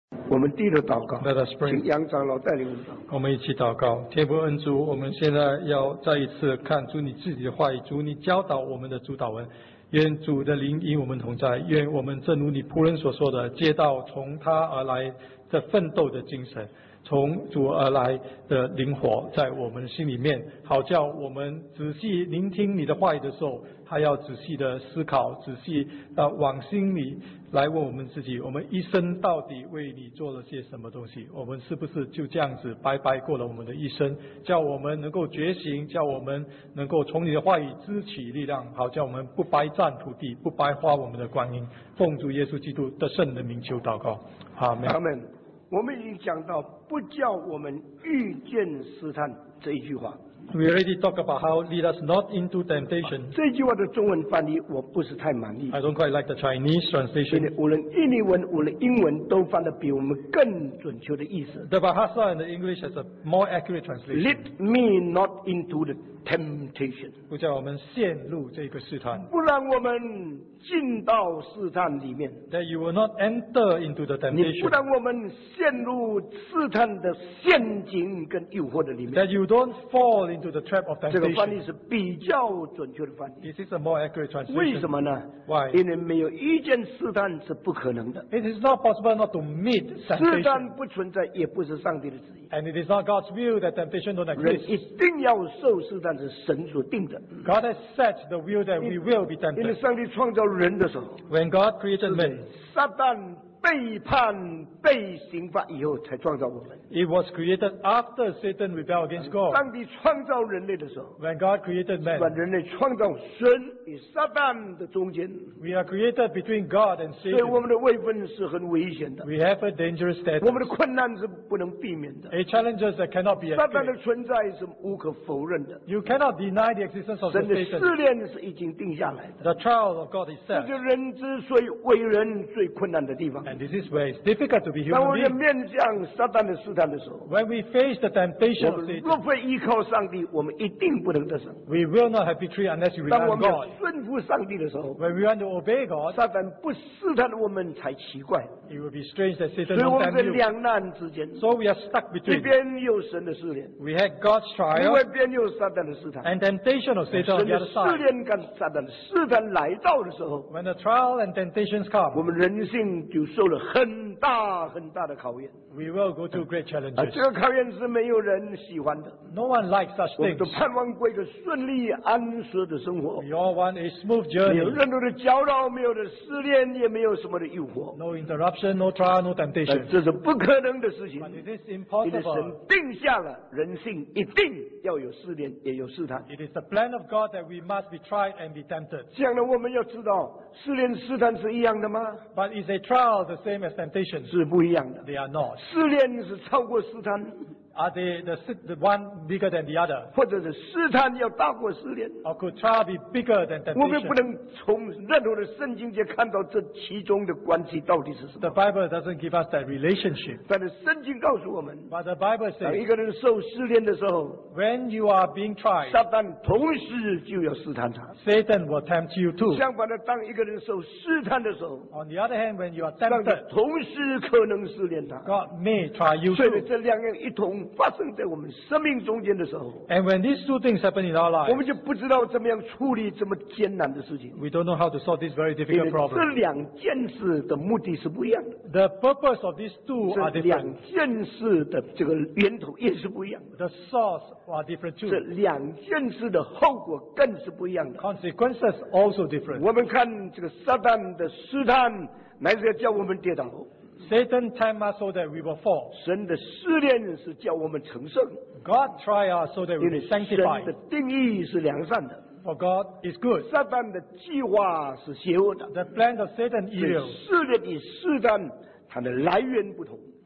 我们低头祷告， Let us pray. 请杨长老带领我们祷告。 我们一起祷告。天父恩主，我们现在要再一次看主你自己的话语，主你教导我们的主导文，愿主的灵与我们同在，愿我们正如你仆人所说的，接到从他而来的奋斗的精神，从主而来的灵火在我们心里面，好叫我们仔细聆听你的话语的时候，还要仔细的思考，仔细往心里来问我们自己，我们一生到底为你做了些什么东西？我们是不是就这样子白白过了我们的一生？叫我们能够觉醒，叫我们能够从你的话语支取力量，好叫我们不白占土地，不白花我们的光阴。奉主耶稣基督的圣的名求祷告，阿们。 阿们。我们已经讲到不叫我们遇见试探这一句话。 We already talked about how lead us not into temptation. 这句话的中文翻译我不是太满意， I don't quite like the Chinese 因 translation. 为无论印尼文无论英文都翻得比我们更准确的意思。 The Bahasa in the English has a more accurate translation. Lead me not into the temptation， 不叫我们陷入这个试探。 不让我们进到试探里面， That you will not enter into the 你不 temptation. 让我们陷入试探的陷阱跟诱惑的里面。 That you don't fall into the trap of 这个翻译 temptation. 是比较准确的翻译。 This is a more accurate 为 translation. 什么呢？ Why? 因为没有遇见试探是不可能的， It is not possible not to meet 试 temptation. 探不存在，也不是上帝的旨意。 And it is not God's will that temptation don't 人 exist. 一定要受试探，是神所定的。 God has set the will that we will be 因为 tempted. 上帝创造人的时候， When God created man, 撒旦背叛、被刑罚以后才创造我们。 it was created after Satan rebelled against God. 上帝创造人类的时候， When God created 把 man, 人类创造神与撒旦的中间， we are created between God and 所以我 Satan. 们的位分是很危险的， We have a dangerous 我们 status. 的困难是不能避免的， A challenges that cannot be 撒旦的 escaped. 存在是无可否认的。 You cannot deny the existence of the 神的 Satan. 试炼是已经定下来的， The trial of God 这 itself. 是人之所以为人最困难的地方。 And this is where it's difficult to be 当我 human 们 being. 面向撒旦的试探的时候， When we face the temptation 我 of 们若 Satan, 非依靠上帝，我们一定不能得胜。 we will not have victory unless you 当 rely 我 on 们要 God. 顺服上帝的时候， When we want to obey God, 撒旦不试探我们才奇怪。 it will be strange that 所 Satan 以我 won't 们在 tempt you. 两难之间， So we are stuck 一 between. 边有神的试炼， We had God's 另外 trial 一边有撒旦的试探。 and temptation of Satan on 神 the 的 other 试 side. 炼跟撒旦的试探来到的时候， When the trial and temptations 我 come, 们人性就受了很大很大的考验， we will go through great 而 challenges. 这个考验是没有人喜欢的。 No one likes such 我们 things. 都盼望过一个顺利安适的生活， We all want a smooth 没有 journey. 任何的搅扰，没有的试炼，也没有什么的诱惑。 No interruption, no trial, no 但 temptation. 这是不可能的事情， But it is 因为 impossible. 神定下了人性一定要有试炼，也有试探。 It is the plan of God that we must be tried and be tempted. 这样呢，我们要知道，试炼试探是一样的吗？ But is a trial the same as temptation? 是不一样的。 They are not. 试炼是超过试探， Are they the one bigger than the other? 或者是试探要大过试炼。 Or could trial be bigger than 我们不 temptation? 能从任何的圣经节看到这其中的关系到底是什 The 么。 Bible doesn't give us that relationship. 但是圣经告诉我们， But the Bible 当一 says 个人受试炼的时候， when you are being tried, 撒旦同时就要试探他。 Satan will tempt you too. 相反的，当一个人受试探的时候， On the other hand, when you are 上帝 tempted, 同时可能试炼他。 God may try you 所以呢， too. 这两样一同发生在我们生命中间的时候， And when these two things happen in our 我们 lives, 就不知道怎么样处理这么艰难的事情。 we don't know how to solve this very 因 difficult 为这 problem. 两件事的目的是不一样的， The purpose of these two 这 are 两 different. 件事的这个源头也是不一样的， The source are different 这 too. 两件事的后果更是不一样的。 Consequences also different. 我们看这个撒旦的试探，乃是要叫我们跌倒； Satan tempt us so that we will fall. 神的试炼是叫我们成圣， God try us so that we 因为 will 神 sanctify. 的定义是良善的， For God is good. 撒旦的计划是邪恶的。 The plans of Satan 所以 evil. 试炼与试探，它的来源不同。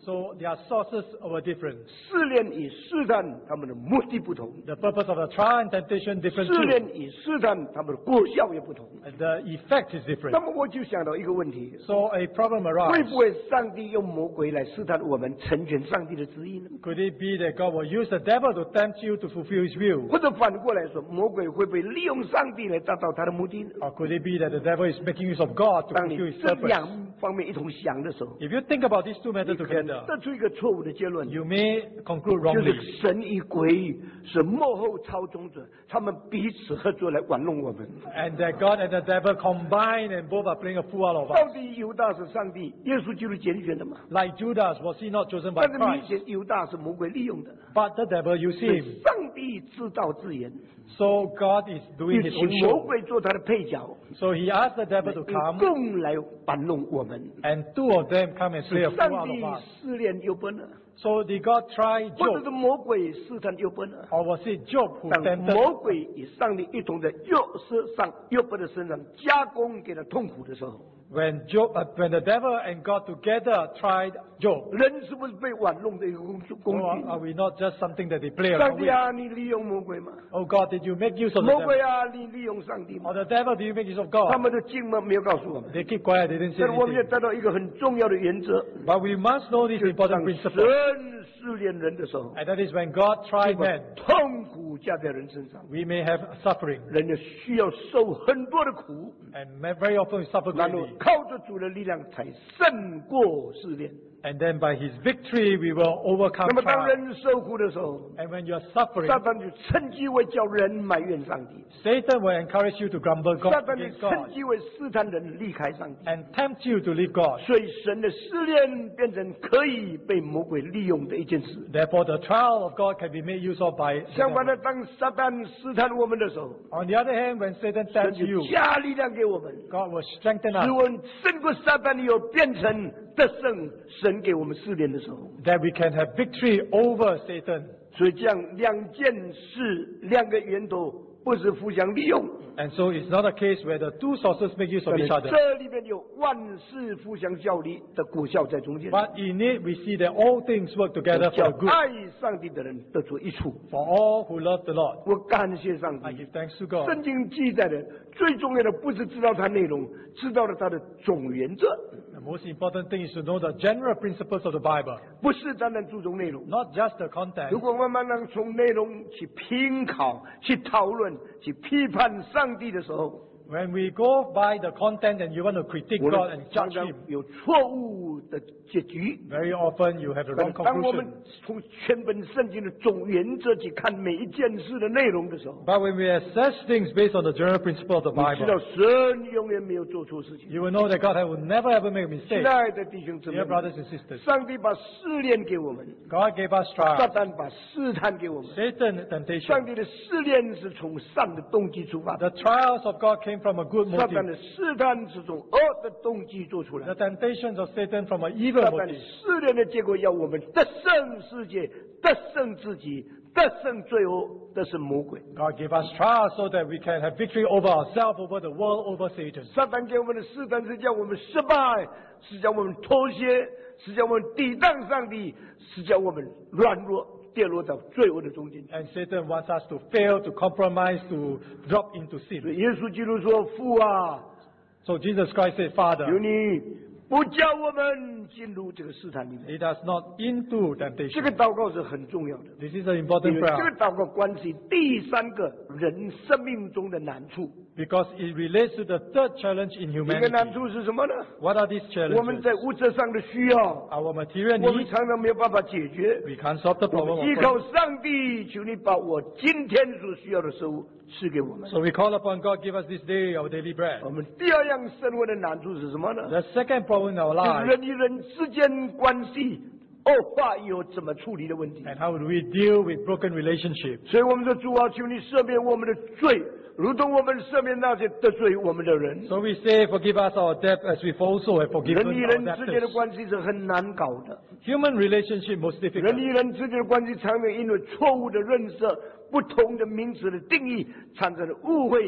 So their sources were different. 试炼与试探他们的目的不同， The purpose of the trial and temptation different 试 too. 炼与试探他们的果效也不同。 And the effect is 那 different. 么我就想到一个问题， So a problem 会 arises. 不会上帝用魔鬼来试探我们成全上帝的旨意呢？ Could it be that God will use the devil to tempt you to fulfill his will? 或者反过来说，魔鬼会不会利用上帝来达到他的目的呢？ Or could it be that the devil is making use of God to 当你 fulfill his 这 purpose? 两方面一同想的时候， If you think about these two 你 matters 可能 together, 得出一个错误的结论， you may conclude 就是 wrongly. 神与鬼是幕后操纵者，他们彼此合作来玩弄我们。 And that God and the devil combine and both are playing a fool out of 到 us. 底犹大是上帝、耶稣基督拣选的吗？ Like Judas, was he not chosen by 但是明 Christ? 显犹大是魔鬼利用的， But the devil used 是 him. 上帝制造自言， So God is 又 doing his 请 own 魔 show. 鬼做他的配角， So he asked the devil to 用 come, 共来玩弄我们。 and two of them come and play a 是 fool 上 out 帝 of us. 试炼约伯呢， So did God try 或者 Job? 是魔鬼试探约伯呢？ Or was it Job who 当 tempted? 魔鬼与上帝一同在约伯的身上加工给他痛苦的时候， When the devil and God together tried Job, 人是不是被玩弄的一个工 or 具？ are we not just something that they play 上 along 帝 with? 啊，你利用魔鬼吗？ Oh God, did you make use of the 魔鬼 devil? 啊，你利用上帝 Or 吗？ the devil, did you make use of 他 God? 们的经文没有告诉我们， They keep quiet, they didn't say 但是我们要 anything. 得到一个很重要的原则， But we must know this 当 important 神 principle. 试炼人的时候， And that is when God tried 把 men, 痛苦加在人身上， we may have suffering. 人就需要受很多的苦， And very often we suffer 然后 greatly. 靠着主的力量才胜过试炼。 And then by his victory, we will overcome 那么当 trial. 人受苦的时候， And when you are suffering, 撒旦就趁机会叫人埋怨上帝， Satan will encourage you to grumble 撒 God 旦就 against 趁 God 机会试探人离开上帝。 and tempt you to leave God. 所以神的试炼变成可以被魔鬼利用的一件事。 Therefore, the trial of God can be made use of by the 相反 devil. 的，当撒旦试探我们的时候， On the other hand, when Satan 神 tempts 就 you, 加力量给我们， God will strengthen 使 us 我们胜过撒旦以后变成得胜。神给我们试炼的时候， that we can have victory over Satan. 所以这样两件事、两个源头不是互相利用， And so it's not a case where the two sources make use of 但是 each other. 这里面有万事互相效力的果效在中间。 But in it, we see that all things work together 叫 for good 爱上帝的人得出益处。 for all who love the Lord. 我感谢上 I 帝。 give thanks to God. 圣经记载的最重要的不是知道它内容，知道了它的总原则， The most important thing is to know the general principles of the Bible, 不是单单注重内容。 not just the content. 如果慢慢能从内容去拼考、去讨论、去批判上帝的时候， When we go by the content and you want to critique 我 God 们 and 常 judge 常 Him, 有错误的结局。 very often you have the 但 wrong 是当我们 conclusion. 从全本圣经的总原则去看每一件事的内容的时候， But when we assess things based on the general principle of the 你知道 Bible, 神永远没有做错事情。 you will know that God will never ever make a 亲 mistake. 爱的弟兄姊妹 Dear，brothers and sisters, 上帝把试炼给我们， God gave us 撒 trials. 旦把试探给我们。 Satan 上 temptation. 帝的试炼是从善的动机出发的， The trials of God came from a good 撒旦 motive. 的试探是从恶的动机做出来 The 的。 temptations of Satan from an evil 撒旦 motive. 试炼的结果要我们得胜世界，得胜自己，得胜罪恶，得胜魔鬼。 God gave us trials so that we can have victory over ourselves, over the world, over Satan. 撒旦给我们的试探是叫我们失败，是叫我们脱靴，是叫我们抵挡上帝，是叫我们软弱，跌落到罪恶的中间。 And Satan wants us to fail, to compromise, to drop into 所以 sin. 耶稣基督说：“父啊， So Jesus Christ said, 求 Father, 你不叫我们进入这个试探里面。” lead us not into 这 temptation. 个祷告是很重要的， This is an 因 important 为这个 prayer 祷告关系第三个人生命中的难处。 because it relates to the third challenge in 一个难 humanity. 处是什么呢？ What are these 我们 challenges? 在物质上的需要， Our material 我们 needs, 常常没有办法解决。 we can't solve the 我 problem 们依 of 靠 food. 上帝，求你把我今天所需要的食物赐给我们。 So we call upon God, give us this day our daily 我 bread. 们第二样生活的难处是什么呢？ The second problem in our 就是 life, 人与人之间关系恶化以后怎么处理的问题。 and how do we deal with broken relationships. 所以我们说主啊，求你赦免我们的罪，如同我们赦免那些得罪我们的人。 So we say, forgive us our debt as we've also have 人 forgiven 与 our 人之间的 debtors. 关系是很难搞的， Human relationship most 人 difficult 与人之间的关系常常因为错误的认识、不同的名词的定义，产生了误会，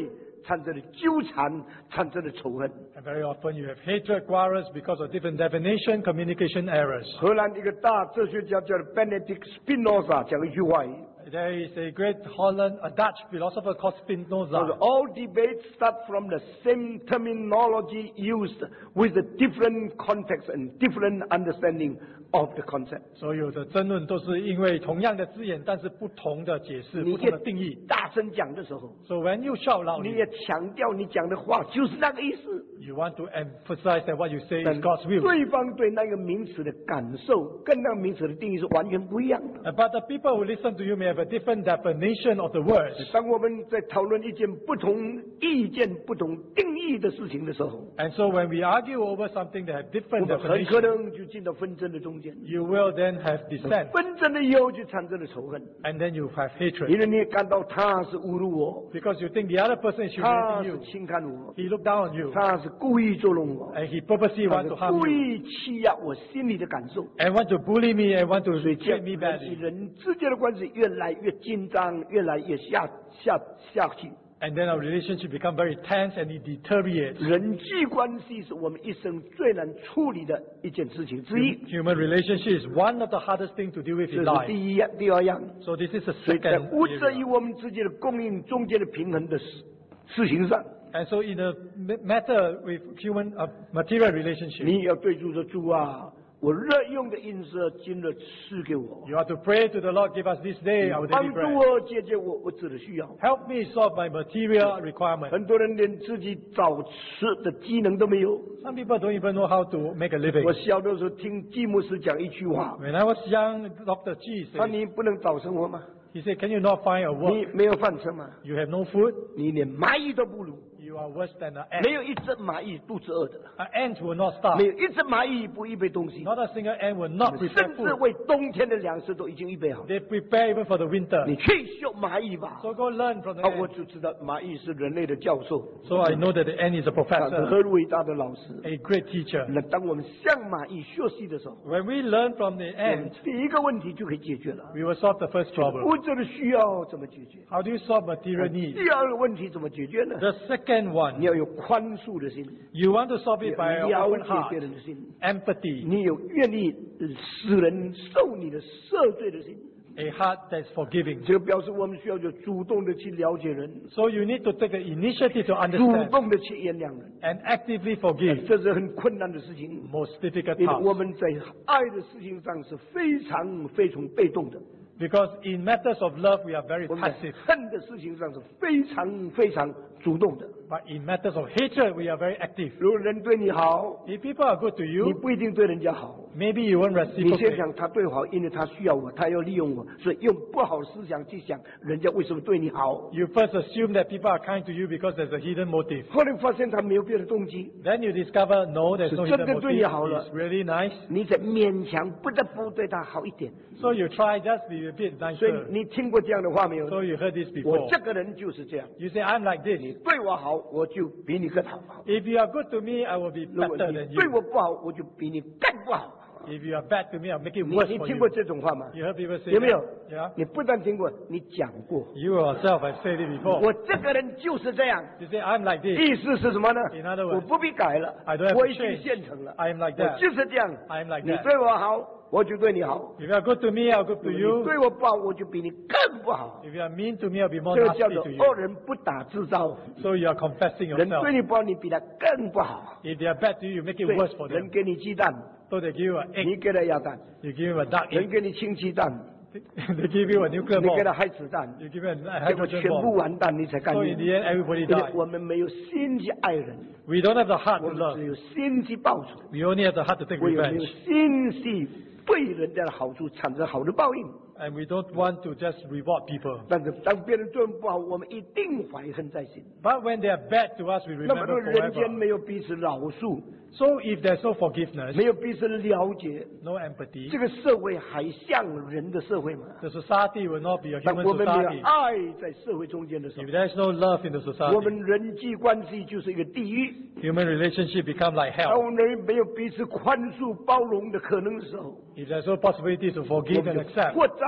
产生了纠缠，产生了仇恨。 And very often you have hatred, quarrels because of different definition, communication errors. 荷兰一个大哲学家叫 Benedict Spinoza 讲一句话。 There is a great Holland, a Dutch philosopher called Spinoza. All debates start from the same terminology used with a different context and different understanding of the concept. 所有的争论都是因为同样的字眼，但是不同的解释、不同的定义。 大声讲的时候， So when you shout 你 loudly, 也强调你讲的话就是那个意思。 you want to emphasize that what you say is God's will. 对方对那个名词的感受跟那个名词的定义是完全不一样的。 But the people who listen to you may have a different definition of the words. 当我们在讨论一件不同意见、不同定义的事情的时候， And so when we argue over something that have 我 different 们很可 definition, 能就进到纷争的中间。 you will then have dissent. 纷争的以后就产生了仇恨， And then you have 因 hatred. 为你感到他是侮辱我， Because you think the other person is 他 humiliating 是 you. 轻看我， He looked down on you. 他是故意捉弄我， And he purposely 他 want 是 to harm 故 you. 意欺压我心里的感受。 And want to bully me and want to 所以这 treat me 人与 badly. 人之间的关系越来越紧张，越来越下去。 And then our relationship become very tense and it deteriorates. 人际关系是我们一生最难处理的一件事情之一， Human relationship is one of the hardest things to deal with 这 in 是 life. 第一样。第二样， So this is the 所以在 second 物质与 area. 我们之间的供应中间的平衡的事情上， And so in the matter with human material relationship, 你要对主说：“主啊，我日用的饮食今日赐给我， you have to pray to the Lord, give us this day our 帮 daily 助 bread. 我解决我物质的需要。” Help me solve my material requirement. 很多人连自己找吃的技能都没有。 Some people don't even know how to make a 我 living. 小的时候听季牧师讲一句话， When I was young, Dr. G 他 said, 你不能找生活吗？ he said, can you not find a 你 work? 没有饭吃吗？ You have no food? 你连蚂蚁都不如， You are worse than an 没 ant. 有一只蚂蚁肚子饿的， An ant will not starve. 没有一只蚂蚁不预备东西， Not a single ant will not 甚 prepare 至 food. 为冬天的粮食都已经预备好。 They prepare even for the winter. 你去修蚂蚁吧。 So go learn from the 啊，我 ant. 就知道蚂蚁是人类的教授， So I know that the ant is a 他是 professor, 很伟大的老师。 a great teacher. 那当我们向蚂蚁学习的时候， When we learn from the 我们 ant, 第一个问题就可以解决了。 we will solve the first problem. 物质的需要怎么解决？ How do you solve material needs? 第二个问题怎么解决呢？ The second 你 one, 要有宽恕的心， you want to solve 你 it by 要 an 了 open 解 heart, 别人的心， empathy, 你有愿意使人受你的赦罪的心。 a heart that's forgiving. 这个表示我们需要就主动的去了解人， So you need to take the initiative to 主 understand 动的去原谅人， and actively forgive. 这是很困难的事情。 Most difficult 因为我 task. 们在爱的事情上是非常被动的， Because in matters of love, we are very 我们在 passive. 恨的事情上是非常主动的。 But in matters of hatred, we are very active. 如果人对你好， If people are good to 你 you, 不一定对人家好。 maybe you won't 你先 reciprocate. 想他对我好，因为他需要我，他要利用我，所以用不好的思想去想人家为什么对你好。 You first assume that people are kind to you because there's a hidden motive. 后来发现他没有别的动机， Then you discover, no, there's no 是真 hidden 的对你 motive. 好了。 It's really nice. 你才勉强不得不对他好一点。 So you try just be a bit 所以 nicer. 你听过这样的话没有？ So you heard this 我 before. 这个人就是这样， You say, I'm like 你 this. 对我好，我就比你更好。 If you are good to me, I will be 如果 better 你 than 对 you. 我不好，我就比你更不好。 If you are bad to me, I'll make it 你 worse 你 for 听过 you. 这种话吗？ You heard people say 有没有 that?？Yeah. 你不但听过，你讲过。 You yourself have said it before. 我这个人就是这样。 You say, I'm like this. 意思是什么呢 In other？words， 我不必改了 I don't have，to 我已经 change 现成了。 I am like 我 that. 就是这样。 I am like 你 that. 对我好，我就对你好； If you are good to me, I'll good to 你 you. 对我不好，我就比你更不好。 If you are mean to me, I'll be more 这个叫 nasty 做 to 恶 you. 人不打自招。 So you are confessing 人 yourself. 对你不好，你比他更不好。 If they are bad to you, you make it 对 worse for 人 them. 给你鸡蛋， So they give you an egg. 你给他鸭蛋； You give him a duck 人 egg. 给你氢气弹， They give you a nuclear 你给 bomb. 他氦子弹， You give him a 结果 hydrogen 全部 bomb. 完蛋，你才甘 So 愿 in。the end, everybody 因为 dies. 我们没有心去爱人， We don't have the heart 我 to 们 love. 只有心去报仇。 We only have the heart to take 我有没有 revenge. 心去对人家的好处产生好的报应？ And we don't want to just reward people. 但是当别人对我们不好，我们一定怀恨在心。 But when they are bad to us, we 那么 remember 多人间 forever. 没有彼此饶恕， So if there's no forgiveness, 没有彼此了解， no empathy, 这个社会还像人的社会吗？ the society will not be a 当 human 我们没有 society. 爱在社会中间的时候 If，there's no love in the 我 society, 们人际关系就是一个地狱。 human relationship become like 当 hell. 我们没有彼此宽恕、包容的可能的时候， If there's no possibility to 我 forgive 们 and 就 accept, 活在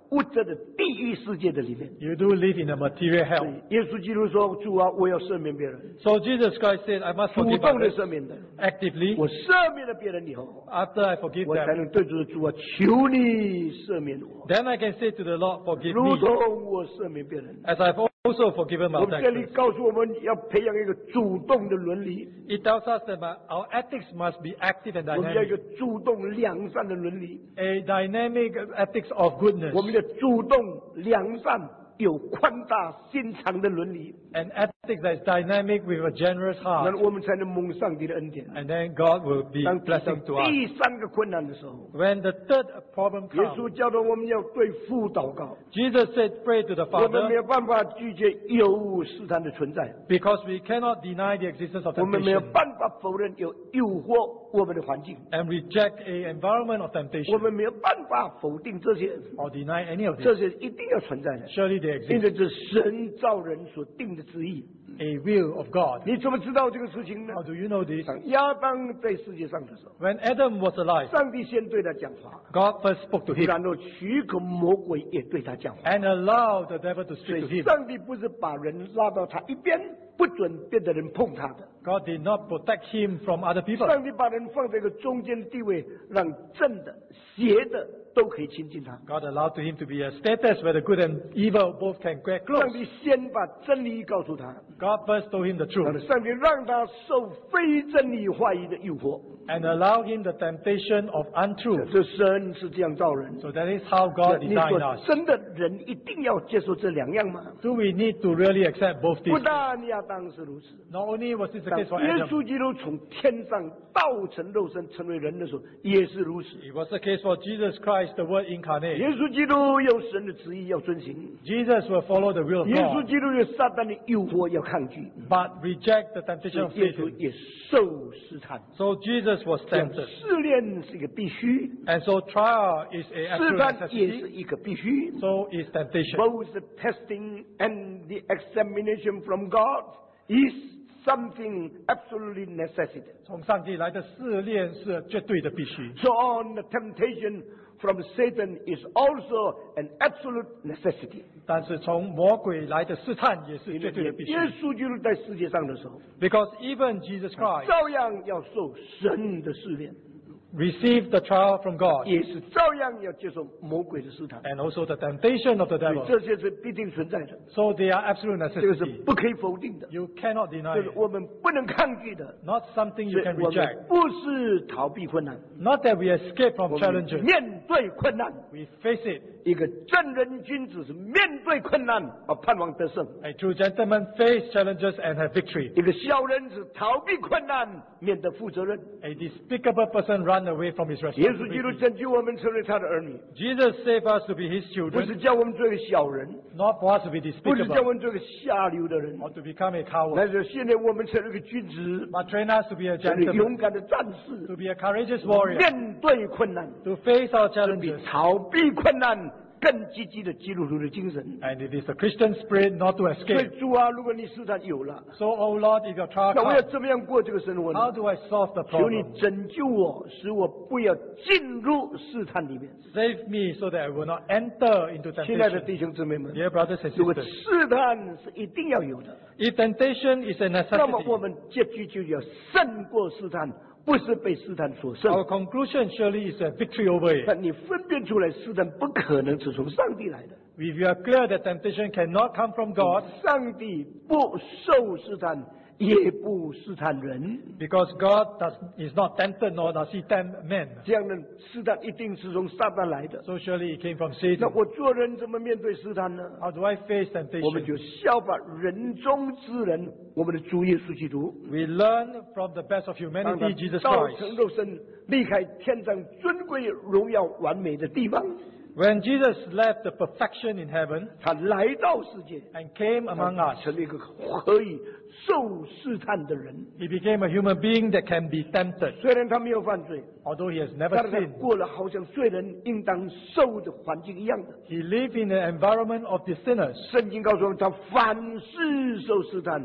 物质的地狱世界的里面。 You do live in a material 所 hell. 以耶稣基督说：“主啊，我要赦免别人， So Jesus Christ said, I must 主 forgive 动的 others 赦免的。 actively. 我赦免了别人以后， After I forgive 我才 them, 能对主的主啊，求你赦免我， then I can say to the Lord, forgive 如 me, 同我赦免别人。” as I've also forgiven my 我们这里 taxes. 告诉我们要培养一个主动的伦理， It tells us that our ethics must be active and 我们要一 dynamic. 个主动良善的伦理， A dynamic ethics of goodness. 我们的主动良善有宽大心肠的伦理， An ethics that is dynamic with a generous 那 heart. 我们才能蒙上帝的恩典。 And then God will be 当遇到 blessing to us. 第三个困难的时候， When the third problem 耶 comes, 稣教导我们要对父祷告， Jesus said, pray to the 我们没 Father 有办法拒绝有试探的存在， because we cannot deny the existence of 我们没有 temptation 办法否认有诱惑我们的环境， and reject a environment of 我 temptation 们没有办法否定这些， or deny any of 这 this. 些一定要存在的， Surely they 因 exist. 为这是神造人所定的旨意。 A will of God. 你怎么知道这个事情呢？ How do you know this? 当亚当在世界上的时候， When Adam was alive, 上帝先对他讲话， God first spoke to him 然后许可魔鬼也对他讲话。 and allowed the devil to 所 speak to 以 him. 上帝不是把人拉到他一边，不准别的人碰他的。 God did not protect him from other people. 上帝把人放在一个中间的地位，让正的、邪的都可以亲近他。 God allowed to him to be a status where the good and evil both can get 上 close. 帝先把真理告诉他， God first told him the 然后 truth 上帝让他受非真理话语的诱惑。 and allowed him the temptation of untruth. 这神是这样造人。 So that is how God 你 designed 说 us. 真的人一定要接受这两样吗？ Do we need to really accept both 不 these? 但亚当是如此， Not only was this the 当 case for 耶 Adam, 稣基督从天上道成肉身成为人的时候，也是如此。 it was the case for Jesus Christ, the Word 耶 incarnate. 稣基督有神的旨意要遵行， Jesus will follow the will of 耶稣 God, 基督有撒旦的诱惑要抗拒， but reject the temptation of 耶稣 Satan. 也受试探。 So Jesus was 这样 tempted. 试炼是一个必须， And so trial is a 试 absolute 探也是 necessity. 一个必须。 So is temptation. Both the testing and the examination from God is something absolutely necessary. 从上帝来的试炼是绝对的必须。 So on, the temptation from Satan is also an absolute necessity. 但是从魔鬼来的试探也是绝对的必须耶。稣基督在世界上的时候， Because even Jesus Christ 照样要受神的试炼， received the trial from God 也是照样要接受魔鬼的试探。 and also the temptation of the 所以 devil. 这些是必定存在的， So they are absolute 这个是 necessity. 不可以否定的， You cannot 这 deny 是 it. 我们不能抗拒的。 Not something 所 you 以 can 我 reject. 们不是逃避困难， Not that we escape from 我们 challenges. 面对困难。 We face it. 一个正人君子是面对困难而盼望得胜， A true gentleman face challenges and have victory. 一个小人是逃避困难，免得负责任。 A despicable person run away from his 耶稣基督 responsibility. 拯救我们成为他的儿女， Jesus saved us to be his 不是 children, 叫我们做一个小人， not for us to be 不是叫 despicable 我们做一个下流的人， or to become a coward, 但是现在我们成为一个君子， but train us to be a 成为 gentleman, 勇敢的战士， to be a courageous warrior, 面对困难， to face our 比 challenges. 逃避困难更积极的基督徒的精神。 And it is the Christian spirit not to 所以 escape. 主啊，如果你试探有了， So, oh Lord, if your trial 那我要 comes, 怎么样过这个生活呢？ how do I solve the 求你 problem? 拯救我，使我不要进入试探里面。 Save me so that I will not enter into 亲爱的 temptation. 弟兄姊妹们， Dear brothers and 如果 sisters, 试探是一定要有的， if temptation is a 那么我 necessity, 们结局就要胜过试探，不是被试探所胜。 our conclusion surely is a victory over it. 但你分辨出来，试探不可能是从上帝来的， If you are clear that temptation cannot come from God, 上帝不受试探，也不试探人。 because God is not tempted nor does he tempt men. 这样的试探一定是从撒旦来的。 So surely it came from 那 Satan. 我做人怎么面对试探呢？ How do I face 我们 temptation? 就效法人中之人，我们的主耶稣基督。 We learn from the best of 当他 humanity, Jesus 道成 Christ. 肉身，离开天上尊贵、荣耀、完美的地方， When Jesus left the perfection in heaven 他来到世界， and came among 他 us, 成了一个可以受试探的人。 he became a human being that can be tempted. 虽然他没有犯罪， Although he has never 但是他 sinned, 过了好像罪人应当受的环境一样的。 he lived in the environment of the sinners. 圣经告诉我们，他凡事受试探，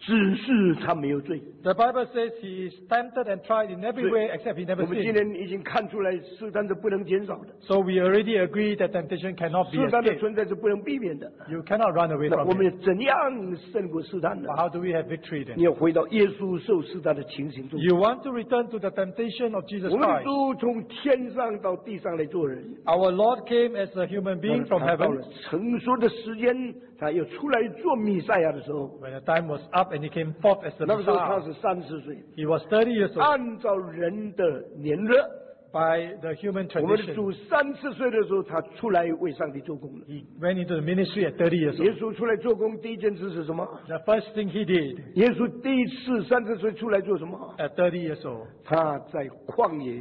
只是他没有罪。 The Bible says he is tempted and tried in every way except he 我 never 们今 sinned. 天已经看出来，试探是不能减少的， So we already agree that temptation cannot be 试探的 escaped. 存在是不能避免的。 You cannot run away 那 from 我们 it. 怎样胜过试探呢 But？how do we have victory 你 then? 要回到耶稣受试探的情形中。 You want to return to the temptation of Jesus 我们的 Christ. 主从天上到地上来做人， Our Lord came as a human being from 他到了 heaven. 成熟的时间，他又出来做弥赛亚的时候， When the time was up and he came forth as the 那个时候他 Messiah, 是30岁， he was 30 years old. 按照人的年日， By the human 我们的主 tradition, 30岁的时候，他出来为上帝做工了。 he went into the ministry at 30 years 耶 old. 稣出来做工，第一件事是什么？ The first thing he did 耶稣第一次30岁出来做什么？ at 30 years old, 他在旷野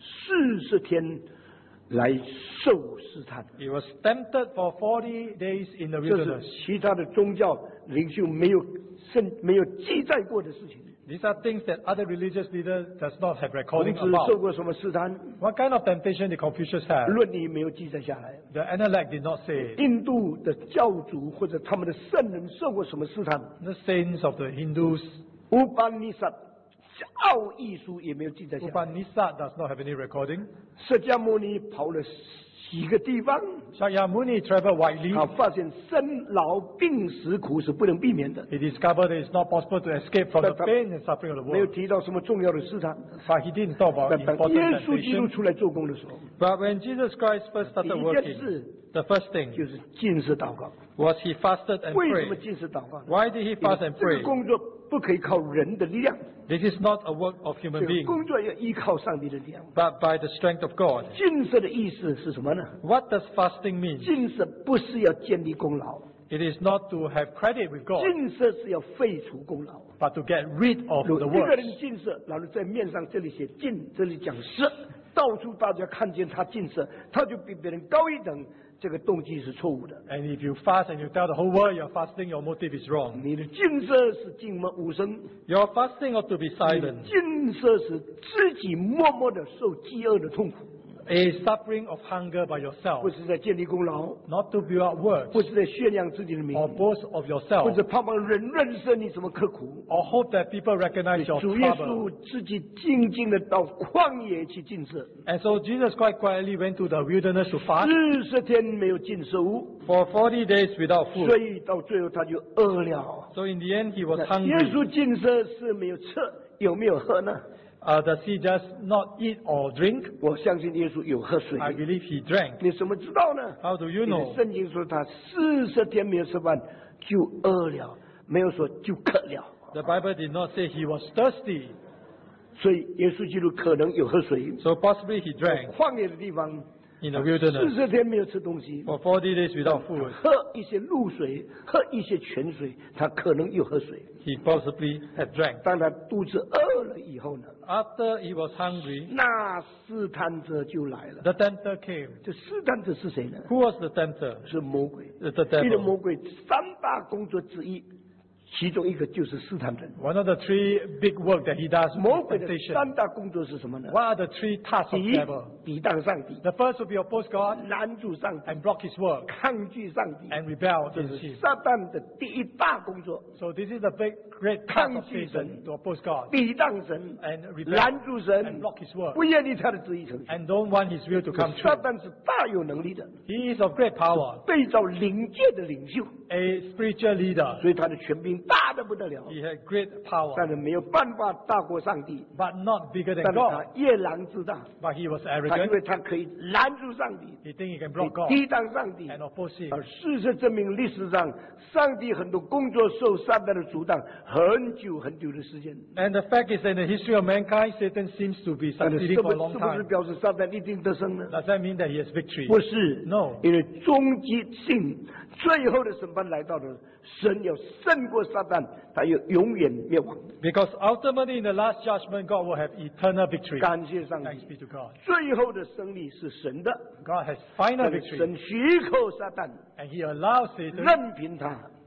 40天来受试探。 he was tempted for 40 days in the 这是 wilderness. 其他的宗教领袖没有记载过的事情。 These are things that other religious leaders does not have 孔 recording 子受 about. 过什么试探？ What kind of temptation did Confucius have? 论语没有记载下来。 The Analect did not say it. 印度的教主或者他们的圣人受过什么试探？ The saints of the Hindus, 乌班尼撒奥义书也没有记载下来。 Upanishad does not have any recording. 释迦牟尼跑了几个地方， Shakyamuni traveled widely. 他发现生老病死苦是不能避免的， He discovered that it's not possible to escape from the pain and suffering of the 没有 world. 提到什么重要的试探。 But he didn't talk about 但当 important 耶稣基督 temptation. 出来做工的时候， But when Jesus Christ first 第 started 一件 working, 事 the first thing 就是禁食祷告。 was he fasted and 为什么 prayed. 禁食祷告呢？ Why did he fast and 这个 pray? 工作不可以靠人的力量， This is not a work of 这 human 个 beings, 工作要依靠上帝的力量。 but by the strength of God. 禁食的意思是什么呢？ What does fasting mean? 禁食不是要建立功劳， It is not to have credit with God, 禁食是要废除功劳。 but to get rid of 有 the 一个 works. 人禁食，然后在面上这里写禁，这里讲食，到处大家看见他禁食，他就比别人高一等，这个动机是错误的。 And if you fast and you tell the whole world you're fasting, your motive is wrong. 你的禁食是静默无声， Your fasting ought to be 你的 silent, 禁食是自己默默的受饥饿的痛苦， a suffering of hunger by 不 yourself, 是在建立功劳， not to build up works 不是在炫耀自己的名 or 义， boast of 不 yourself, 是盼望人认识你怎么刻苦。 or hope that people recognize your 主耶 trouble. 稣自己静静的到旷野去禁食， And so Jesus quite quietly went to the wilderness to fast 40天没有进食物， for 40 days without 所 food. 以到最后他就饿了。 So in the end, he was 耶 hungry. 稣禁食是没有吃，有没有喝呢？ Does he just not eat or drink? 我相信耶稣有喝水。 I believe he drank. 你怎么知道呢？ How do you 因为 know? 圣经说他40天没有吃饭就饿了，没有说就渴了。 The Bible did not say he was thirsty. 所以耶稣基督可能有喝水， So possibly he 在 drank 旷野的地方 in the wilderness 40天没有吃东西， for 40 days without food. 喝一些露水，喝一些泉水，他可能有喝水。 He possibly had drank. 当他肚子饿了以后呢， After he was hungry, 那试探者就来了。 the tempter came. 这试探者是谁呢？ Who was the tempter? 是魔鬼。 The 因为 devil. 魔鬼3大工作之一，其中一个就是试探人。 One of the 3 big work that he does 魔 is 鬼的 temptation. 3大工作是什么呢？ What are the 3 tasks 第 of 一 devil?， 抵挡上帝， The first would be oppose God 拦住上帝， and block his work 抗拒上帝， and rebel 这 against 是 him. 撒旦的第一大工作。 So this is the big, great task of Satan, to oppose God 抵挡神， and 拦 rebel 住 and 神， block his work 不愿意他的旨意成全。 and don't want his will to come 撒 true. 旦是大有能力的， He is of great power, 被造灵界的领袖， a spiritual leader. 所以他的权柄大的不得了。 He had great power, 但是没有办法大过上帝， but not bigger than 但是他 God. 夜郎自大， But he was 他因 arrogant. 为他可以拦住上帝， He think he can 可 block 以 God 抵挡上帝。 and oppose him. 而事实证明，历史上上帝很多工作受撒旦的阻挡很久很久的时间。 And the fact is that in the history of mankind, Satan seems to be 但是 succeeding 是 for 不 a long 是 time. 表示撒旦一定得胜呢？ Does that mean that he has victory? 不是 No. 因为终极性最后的审判来到了，神要胜过撒旦，他要永远灭亡。 Because ultimately in the last judgment, God will have eternal victory. 感谢上 Thanks 帝， be to God. 最后的胜利是神的， God has final 但是 victory. 神许可撒旦， And he allows Satan 任凭他，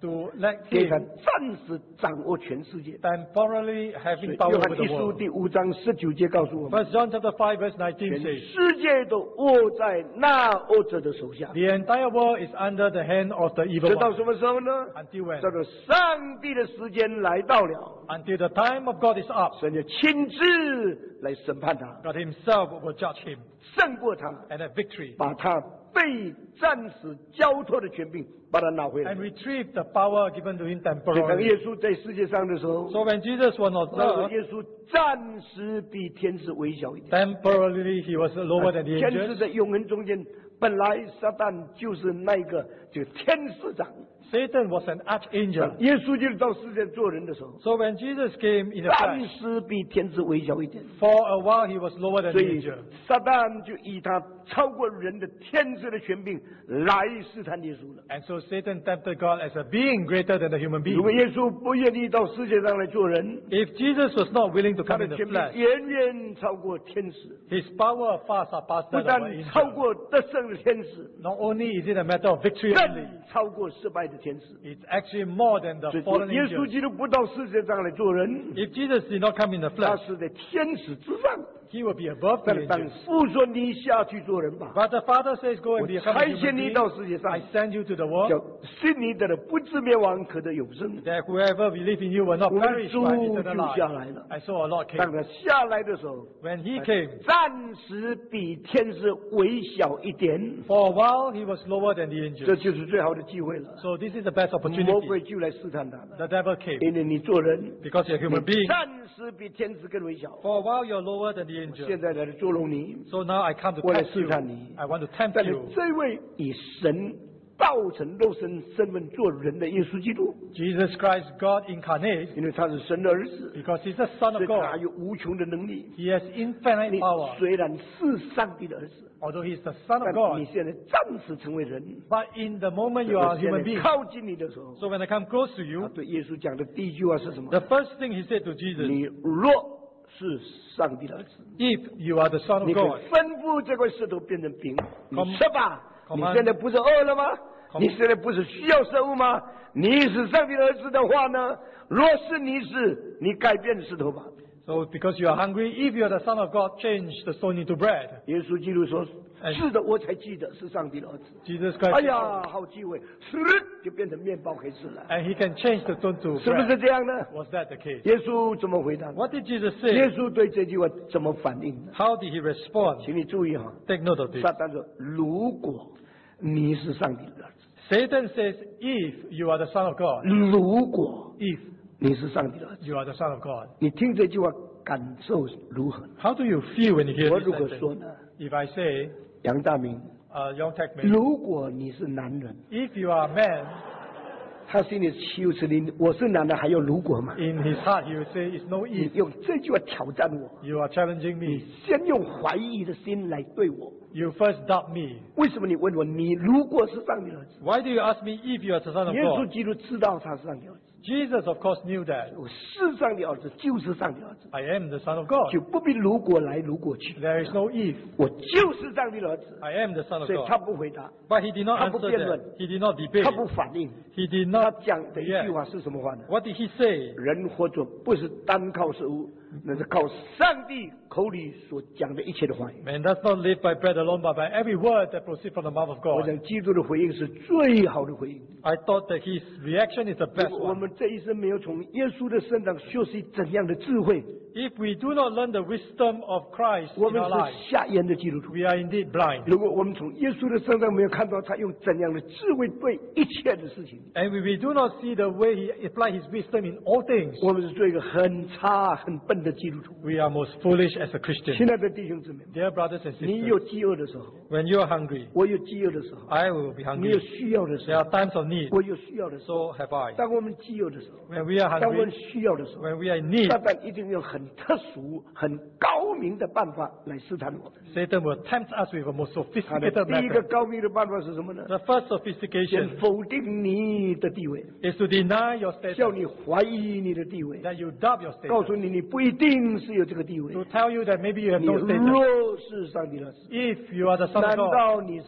to let 给他 him 暂时掌握全世界。 temporarily 所 having 以 power 约 over 翰 the 一书 world. 第5章19节告诉我们， First John chapter 5 verse 19 全 says, 世界都握在那恶者的手下， the entire world is under the hand of the evil 直到 one. 什么时候呢？ Until when? 这个上帝的时间来到了， Until the time of God is up, 神就亲自来审判他， God himself will judge him 胜过他， and have victory 把他被暂时交托的权柄把他拿回来 and。retrieve the power given to him 所以当 temporarily. 耶稣在世界上的时候， So when Jesus was on 那时候 earth, 耶稣暂时比天使微小一点。 temporarily he was lower than the 天使 angels. 的永恒中间，本来撒旦就是那个天使长。 Satan was an archangel. 耶稣就是到世界做人的时候， So when Jesus came in the 暂 flesh, 时比天使微小一点。 for a while he was lower than 所 the 以 angel. 撒旦就以他超过人的天使的权柄来试探耶稣了。 And so Satan tempted God as a being greater than the human 如果 being. 耶稣不愿意到世界上来做人， If Jesus was not willing to 他 come 的 in the 权柄 flesh, 远远超过天使， his power far surpassed 不 that of 但 an 超 angel. 过得胜的天使， Not only is it a matter of victory 更 only, 超过失败的天使。 it's actually more than the 所以 fallen 耶稣 angels. 基督不到世界上来做人， If Jesus did not come in the 他 flesh, 是在天使之上。 he will be above the 但当 angels. 父说你下去做人吧， But the Father says, go 我 and become 差 a 遣 human 你 being. 到世界上 I，send you to the 叫 world, 信你的人不至灭亡，可得永生。 that whoever believe in you will not 我们 perish 主 but 就 eternal 下 life. 来了。 I saw a Lord 当 came. 他下来的时候， When he came, 暂时比天使微小一点， for a while he was lower than the 这 angels. 就是最好的机会了。 So this is the best 魔 opportunity. 鬼就来试探他了， The devil came 因为你做人， because you're a 你 human being. 暂时比天使更微小。 For a while you're lower than the 现 angels. 在来捉弄你， So now I come to 我来 test 试 you. 探你。 I want to tempt 但是 you. 这位以神道成肉身身份做人的耶稣基督， Jesus Christ, God incarnate, 因为他是神的儿子， because he's the Son 所 of 以他 God. 有无穷的能力。 He has infinite 你 power. 虽然是上帝的儿子， Although he's the Son 但 of 你 God. 现在暂时成为人。 But in the moment you 我 are a 现 human 在 being. 靠近你的时候， So when I come close to 他 you, 对耶稣讲的第一句话是什么？ the first thing he said to Jesus, 你若是上帝的儿子， if you are the Son of 你可以 God, 吩咐这块石头变成饼，你 Come- 吃吧。 Come 你 on. 现在不是饿了吗？ Come- 你现在不是需要食物吗？你是上帝的儿子的话呢？若是你是，你改变石头吧。 so because you are hungry, if you are the Son of God, change the stone into bread. 耶稣基督说：“ 哎是的，我才记得是上帝的儿子。 Jesus 哎 Christ, 呀，好机会，就变成面包可以吃了， and he can change the stone to 是不是 bread. 这样呢？ Was that the case? 耶稣怎么回答？ What did Jesus 耶 say? 稣对这句话怎么反应的？ How did he respond? 请你注意哈， Take note of this. 撒旦说：“如果你是上帝的儿子， Satan says, if you are the Son of God, 如果 if 你是上帝的儿子， you are the Son of God, 你听这句话感受如何？” how do you feel when you hear 我 this 如果说 sentence? 呢， If I say, 杨大明， young tech man, 如果你是男人， if you are a man, 他心里羞耻你，我是男的还要如果吗？ in his heart he will say, it's no 你 if. 用这句话挑战我， You are challenging 你 me. 先用怀疑的心来对我。 You first doubt me. 为什么你问我？你如果是上帝的儿子， Why do you ask me if you are the Son of 耶稣 God? 基督知道他是上帝的儿子， Jesus, of course, knew that. 我是上帝的儿子，就是上帝的儿子， I am the Son of God. 就不必如果来如果去。 There is no if. 我就是上帝的儿子， I am the Son of 所以他 God. 不回答， But he did not 他不 answer 辩论， that. He did not debate. 他不反应。 He did 他 not 讲的一句 react. 话是什么话呢？ What did he say? 人活着不是单靠食物，那是靠上帝口里所讲的一切的话语。 Man does not live by bread alone, but by every word that proceeds from the mouth of 我 God. 想基督的回应是最好的回应。 I thought that his reaction is the 如 best 果我 one. 们这一生没有从耶稣的身上学习怎样的智慧， If we do not learn the wisdom of Christ 我 in 们 our 是 life, 瞎眼的基督徒。 we are indeed blind. 如果我们从耶稣的身上没有看到他用怎样的智慧对一切的事情， And we do not see the way he applied his wisdom in all things, 我们是做一个很差、很笨的基督徒。 we are most foolish as a Christian. 亲爱的弟兄姊妹， Dear brothers and 你有 sisters, 饥饿的时候， when you are hungry, 我有饥饿的时候； I will be 你有 hungry. 需要的时 There 候， are times of need, 我有需要的时候。 so have I. 当我们饥饿的时候， When we are 当我们 hungry, 需要的时候， when we are in need, 撒旦一定用很特殊、很高明的办法来试探我们。 Satan will tempt us with a most 他的 sophisticated 第一个 method. 高明的办法是什么呢？ The first 先 sophistication 否定你的地位， is to deny your 叫 status, 你怀疑你的地位， that you doubt your 告 status, 诉你你不一定是有这个地位。 to tell you that maybe you have 你 no status. 若是上帝的儿子， If you are the Son 难 of God, 道你是吗？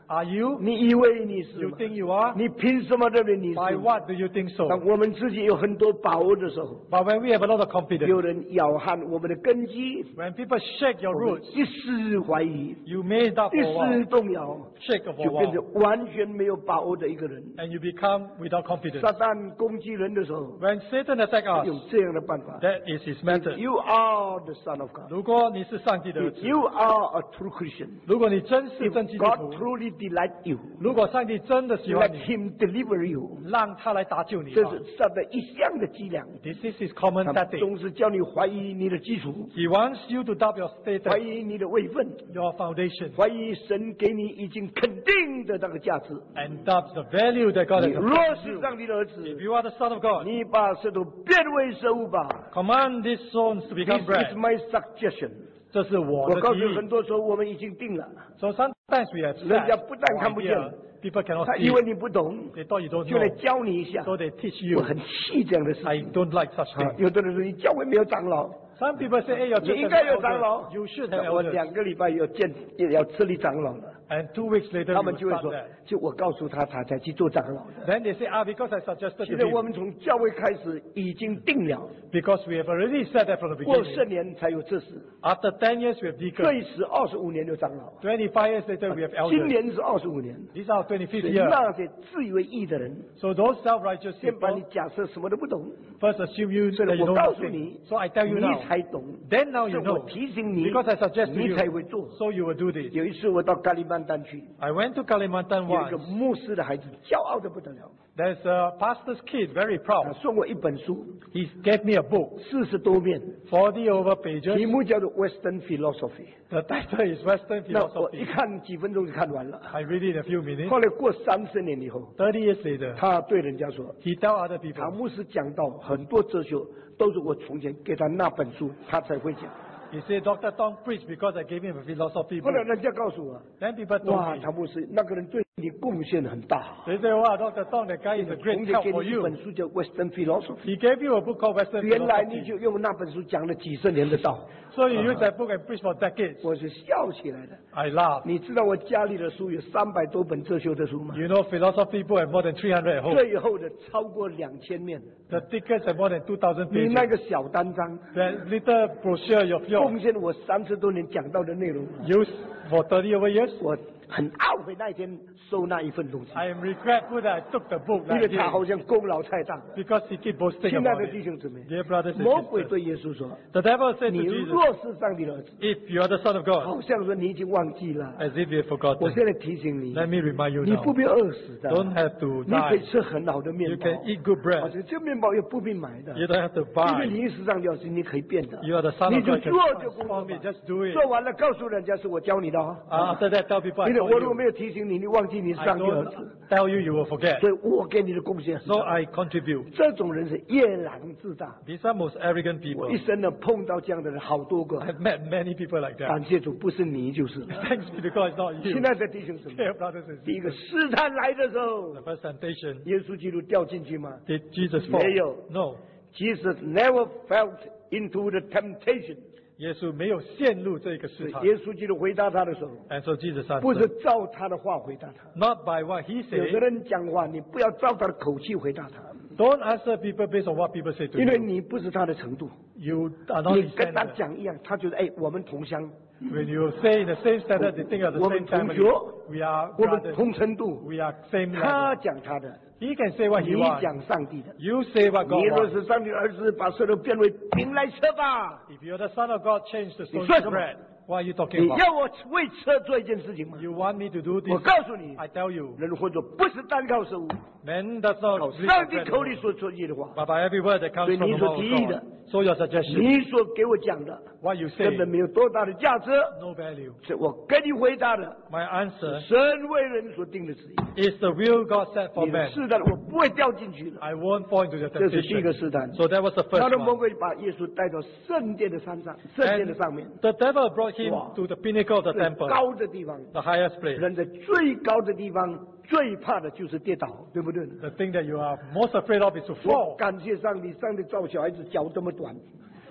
Are you? 你以为你是 You 吗？ think you are? 你凭什么认为你是 By 吗？ what do you think so? 当我们自己有很多把握的时候， But when we have a lot of 有 confidence, 人摇撼我们的根基， when people shake your 我们 roots, 一时怀疑， you made up 一 for a 时 while, 动摇， shake for a 就变 while, 成完全没有把握的一个人。 and you become without confidence. 撒旦攻击人的时候， When Satan attacks 用 us, 这样的办法。 that is his method. You are the Son of God. 如果你是上帝的儿子， You are a true Christian. 如果你真是 If 真基督 God 徒， truly delight you, 如果上帝真的喜 let 欢你， Him deliver you. 让他来搭救你这吧。 是撒旦一向的伎俩。 This is his common 他 tactic. 总是叫你怀疑你的基础， He wants you to doubt your 怀 status, 疑你的位分， your foundation, 怀疑神给你已经肯定的那个价值。 and doubt the value that God 你 has 若 given 是 you. 上帝的儿 If 子， you are the Son of God, 你把石头变为食物吧。 command these stones to This become is bread. my suggestion. 这是我我的提议。 告诉你，很多时候我们已经定了， So sometimes we have 人家 set 不但看不见， idea, people cannot 他 see 以为 it. 你不懂， They thought you don't 就来 know, 教你一下。 so they teach you. 我很气这样的事 I 情。 don't like such 啊 things. 有的人说你教会没有长老， Some people say, hey, your 你 church 应 has 该 an 有长老 elder. You should have 我 elders. 2个礼拜要设立长老了， And 2 weeks later, 他 you 们 will 就会 start 说 that.， 就我告诉他，他才去做长老的。 Then they say, because I suggested 现 to 在我 him, 们从教会开始已经定了， because we have already said that from the 过 beginning. 10年才有这事， After 10 years, we have deacons. 最迟25年有长老， 25 years later, we have 今 elders. 年是25年。 These are our 25th 所以 year. 那些自以为义的人， So those self-righteous 先把你 people 假设什么都不懂， first assume you 所 that 以 you 我 know 告诉 nothing. 你， So I tell you 你 now. 才懂。 Then now 是 you 我 know. 提醒你， Because I suggest to 你 you. 才会做。 So you will do this. 有一次我到加利曼丹去， I went to Kalimantan 有一个 once. 牧师的孩子，骄傲的不得了， There's a pastor's kid, very 他 proud. 送我一本书 He gave me a book, ，40多面， 40 over 题 pages. 目叫做 Western Philosophy。 The title is Western 那我一 Philosophy. 看几分钟就看完了。 I read it in a few minutes. 后来过30年以后， 30 years later, 他对人家说， he tell other 他 people, 牧师讲到很多哲学都是我从前给他那本书，他才会讲。 he said, Dr. Tong preached because I gave him a philosophy 后 book. 来人家告诉我， Then people told 哇， me, 唐牧师那个人对你贡献很大。 they say, wow, Dr. Tong, that guy is a 从 great 前 help 给 for 你一 you. 本书叫 Western Philosophy， He gave you a book called Western 原来你 Philosophy. 就用那本书讲了几十年的道。 So you use that book and preach for decades. 我是笑起来的。 I laugh. 你知道我家里的书有300多本哲学的书吗？ You know, philosophy book have more than 300 at home. 最后的超过2000面。 The tickets have more than 2,000 你那 pages. 个小单张， That little brochure of 贡 yours 献我30多年讲到的内容， used for 30 over years. 我很懊悔那一天收那一份东西， I am regretful that I took the book 因为 that 他 day 好像功劳太大。 because he keep boasting 亲爱 about 的 it. 弟兄姊妹， Dear brothers and 魔鬼 sisters, 对耶稣说 the devil：“ said 你 to Jesus, 若是上帝的儿子， if you are the Son of God, 好像说你已经忘记了。 as if you have 我 forgotten, 现在提醒你， let me remind you 你不 now, 必饿死的， don't have to 你可以 die. 吃很好的面 You 包， can eat good 而 bread. 且这面包又不必买的， You don't have to 因为 buy. 你是上帝的儿子，你可以变的。 You are the Son 你 of 就 God. You 做 can 就工作 transform 吧 it. Just do it. 做完了告诉人家是我教你的哦。 After that, tell people I 因为 told 我如果 you. 没有提醒你，你忘记你是 I 上帝的儿 don't 子， tell you, you will forget. 所以我给你的贡献很 So 大。 I contribute. 这种人是夜郎自大， These are most arrogant 我 people. 一生呢碰到这样的人好多个。 I've met many people like that. 感谢主，不是你就是了。 Thanks be to God, it's not you. 亲爱的弟兄姊妹， Dear brothers and 第一个 sisters, 试探来的时候， the first temptation, 耶稣基督掉进去吗 did Jesus fall? 没有。 No. ？Jesus never fell into the temptation。 耶稣没有陷入这个试探。 耶稣基督回答他的时候， And so Jesus 不是 answered, 照他的话回答他。 not by what he 有的 said. 人讲话，你不要照他的口气回答他， Don't answer people based on what people say to 因为 you. 你不是他的程度。 You are not 你 his 跟他 standard. 讲一样，他觉得哎，我们同乡， When you say in the same standard, they think of the 我们 same 同 family. 学， We are 我们 brothers. 同程度。 We are same 他 level. 讲他的， He can say what 你 he wants. 讲上帝的。 You say what God 你若 wants. 是上帝的儿子，把石头变为饼来吃吧。 If you're the son of God, change the stone 你说 to 什么？ bread. What are you talking 你 about? 要我为车做一件事情吗？ You want me to do 我 this? 告诉你， I tell you, 人活着不是单靠食物， man does 靠 not live 上 by 帝 bread 口里 alone, 所说的话。 but by every word that comes 所以 from 你 the 所 mouth 提 of 议 God. 的， So your suggestion, 你所给我讲的， what you 根本 say, 没有多大的价值。 no value. 是我跟你回答的， My answer 神为人所定的旨意。 is the will God set for 你的 man. 试探，我不会掉进去的。 I won't fall into the 这是第一个 temptation. 试探。 So that was the 他 first 的魔 one. 鬼把耶稣带到圣殿的山上，圣殿的 And 上面， the devil brought him Wow. to the pinnacle of the 最 temple, 高的地方。 the highest place. 人在最高的地方最怕的就是跌倒，对不对？ The thing that you are most afraid of is to 我 fall. 感谢上帝，上帝造小孩子脚这么短，